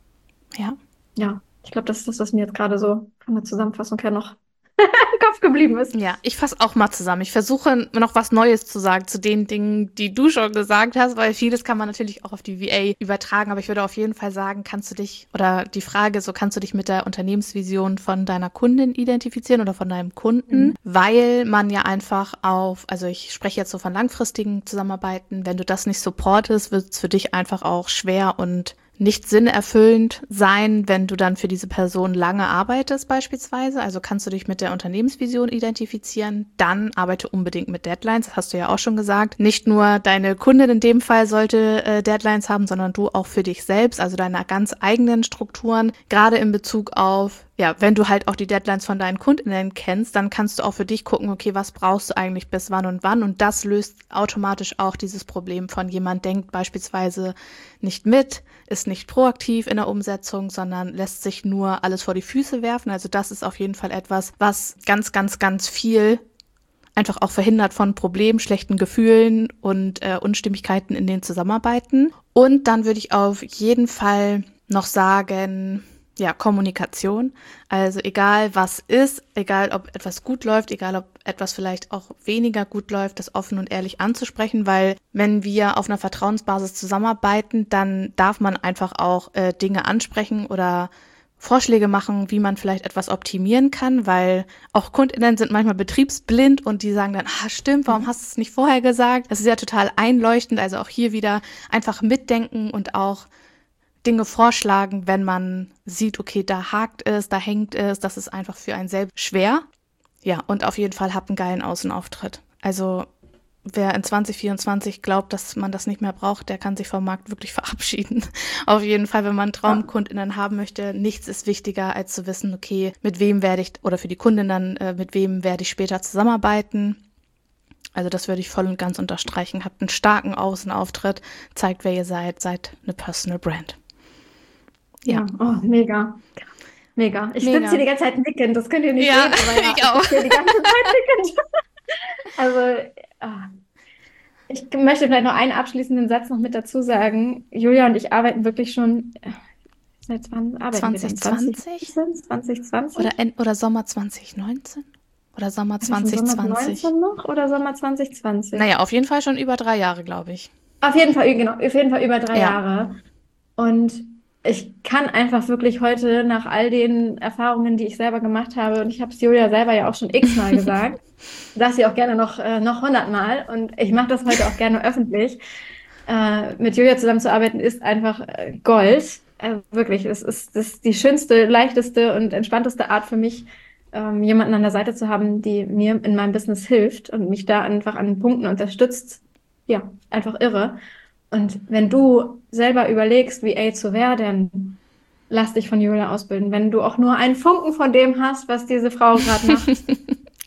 Ja. Ja, ich glaube, das ist das, was mir jetzt gerade so von der Zusammenfassung her noch im Kopf geblieben ist. Ja, ich fasse auch mal zusammen. Ich versuche noch was Neues zu sagen zu den Dingen, die du schon gesagt hast, weil vieles kann man natürlich auch auf die V A übertragen, aber ich würde auf jeden Fall sagen, kannst du dich, oder die Frage so, kannst du dich mit der Unternehmensvision von deiner Kundin identifizieren oder von deinem Kunden, mhm. weil man ja einfach auf, also ich spreche jetzt so von langfristigen Zusammenarbeiten, wenn du das nicht supportest, wird es für dich einfach auch schwer und nicht sinnerfüllend sein, wenn du dann für diese Person lange arbeitest beispielsweise. Also kannst du dich mit der Unternehmensvision identifizieren, dann arbeite unbedingt mit Deadlines, das hast du ja auch schon gesagt. Nicht nur deine Kundin in dem Fall sollte äh, Deadlines haben, sondern du auch für dich selbst, also deine ganz eigenen Strukturen, gerade in Bezug auf, ja, wenn du halt auch die Deadlines von deinen Kundinnen kennst, dann kannst du auch für dich gucken, okay, was brauchst du eigentlich bis wann und wann, und das löst automatisch auch dieses Problem von jemand denkt beispielsweise nicht mit, ist nicht proaktiv in der Umsetzung, sondern lässt sich nur alles vor die Füße werfen. Also das ist auf jeden Fall etwas, was ganz, ganz, ganz viel einfach auch verhindert von Problemen, schlechten Gefühlen und äh, Unstimmigkeiten in den Zusammenarbeiten. Und dann würde ich auf jeden Fall noch sagen, ja, Kommunikation. Also egal was ist, egal ob etwas gut läuft, egal ob etwas vielleicht auch weniger gut läuft, das offen und ehrlich anzusprechen, weil wenn wir auf einer Vertrauensbasis zusammenarbeiten, dann darf man einfach auch äh, Dinge ansprechen oder Vorschläge machen, wie man vielleicht etwas optimieren kann, weil auch KundInnen sind manchmal betriebsblind und die sagen dann, ah stimmt, warum hast du es nicht vorher gesagt? Das ist ja total einleuchtend, also auch hier wieder einfach mitdenken und auch Dinge vorschlagen, wenn man sieht, okay, da hakt es, da hängt es, das ist einfach für einen selbst schwer. Ja, und auf jeden Fall habt einen geilen Außenauftritt. Also wer in zwanzig vierundzwanzig glaubt, dass man das nicht mehr braucht, der kann sich vom Markt wirklich verabschieden. Auf jeden Fall, wenn man TraumkundInnen haben möchte, nichts ist wichtiger, als zu wissen, okay, mit wem werde ich, oder für die Kundin dann, äh, mit wem werde ich später zusammenarbeiten. Also das würde ich voll und ganz unterstreichen. Habt einen starken Außenauftritt, zeigt, wer ihr seid, seid eine Personal Brand. Ja, oh, mega. Mega. Ich sitze hier die ganze Zeit nickend, das könnt ihr nicht ja, sehen, aber ja, ich auch. Ich hier die ganze Zeit nickend. Also, ah. Ich möchte vielleicht noch einen abschließenden Satz noch mit dazu sagen. Julia und ich arbeiten wirklich schon, seit wann arbeiten wir denn? zwanzig zwanzig? zwanzig zwanzig? Oder, oder Sommer zwanzig neunzehn? Oder Sommer zwanzig zwanzig? Sommer neunzehn noch oder Sommer zwanzig zwanzig? Naja, auf jeden Fall schon über drei Jahre, glaube ich. Auf jeden Fall, genau, auf jeden Fall über drei Ja. Jahre. Und ich kann einfach wirklich heute nach all den Erfahrungen, die ich selber gemacht habe, und ich habe es Julia selber ja auch schon x-mal gesagt, sage sie auch gerne noch, äh, noch hundertmal, und ich mache das heute auch gerne öffentlich. Äh, mit Julia zusammenzuarbeiten ist einfach äh, Gold. Äh, wirklich, es ist, das ist die schönste, leichteste und entspannteste Art für mich, ähm, jemanden an der Seite zu haben, die mir in meinem Business hilft und mich da einfach an Punkten unterstützt. Ja, einfach irre. Und wenn du selber überlegst, V A zu werden, lass dich von Julia ausbilden. Wenn du auch nur einen Funken von dem hast, was diese Frau gerade macht,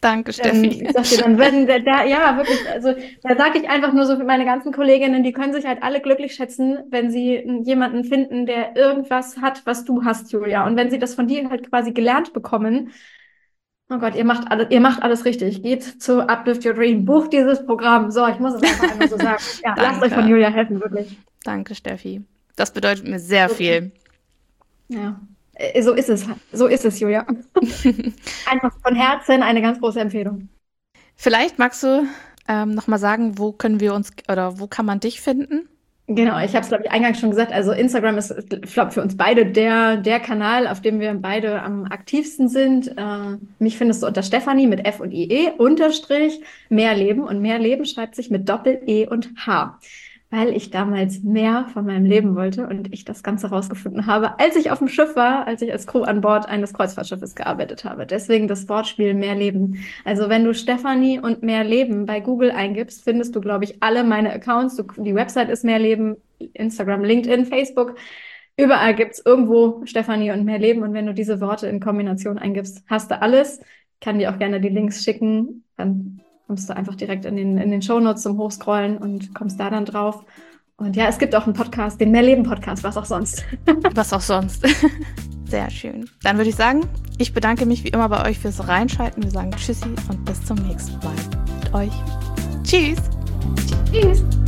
Danke, Steffi. Ähm, ich sag dir dann, wenn der, da, ja, wirklich, also da sage ich einfach nur so für meine ganzen Kolleginnen, die können sich halt alle glücklich schätzen, wenn sie jemanden finden, der irgendwas hat, was du hast, Julia. Und wenn sie das von dir halt quasi gelernt bekommen, oh Gott, ihr macht alles, ihr macht alles richtig. Geht zu Uplift Your Dream, bucht dieses Programm. So, ich muss es einfach einmal so sagen. Ja, lasst euch von Julia helfen, wirklich. Danke, Steffi. Das bedeutet mir sehr viel. Ja, so ist es. So ist es, Julia. Einfach von Herzen eine ganz große Empfehlung. Vielleicht magst du ähm, nochmal sagen, wo können wir uns oder wo kann man dich finden? Genau, ich habe es, glaube ich, eingangs schon gesagt. Also Instagram ist, ich glaube, für uns beide der, der Kanal, auf dem wir beide am aktivsten sind. Äh, mich findest du unter Stefanie mit F und I E unterstrich mehr Leben. Und mehr Leben schreibt sich mit Doppel-E und H. Weil ich damals mehr von meinem Leben wollte und ich das Ganze rausgefunden habe, als ich auf dem Schiff war, als ich als Crew an Bord eines Kreuzfahrtschiffes gearbeitet habe. Deswegen das Wortspiel mehr Leben. Also wenn du Stefanie und mehr Leben bei Google eingibst, findest du, glaube ich, alle meine Accounts. Du, die Website ist mehr Leben, Instagram, LinkedIn, Facebook. Überall gibt es irgendwo Stefanie und mehr Leben. Und wenn du diese Worte in Kombination eingibst, hast du alles. Ich kann dir auch gerne die Links schicken. Dann kommst du einfach direkt in den, in den Shownotes zum Hochscrollen und kommst da dann drauf. Und ja, es gibt auch einen Podcast, den Mehrleben-Podcast, was auch sonst. Was auch sonst. Sehr schön. Dann würde ich sagen, ich bedanke mich wie immer bei euch fürs Reinschalten. Wir sagen Tschüssi und bis zum nächsten Mal mit euch. Tschüss. Tschüss.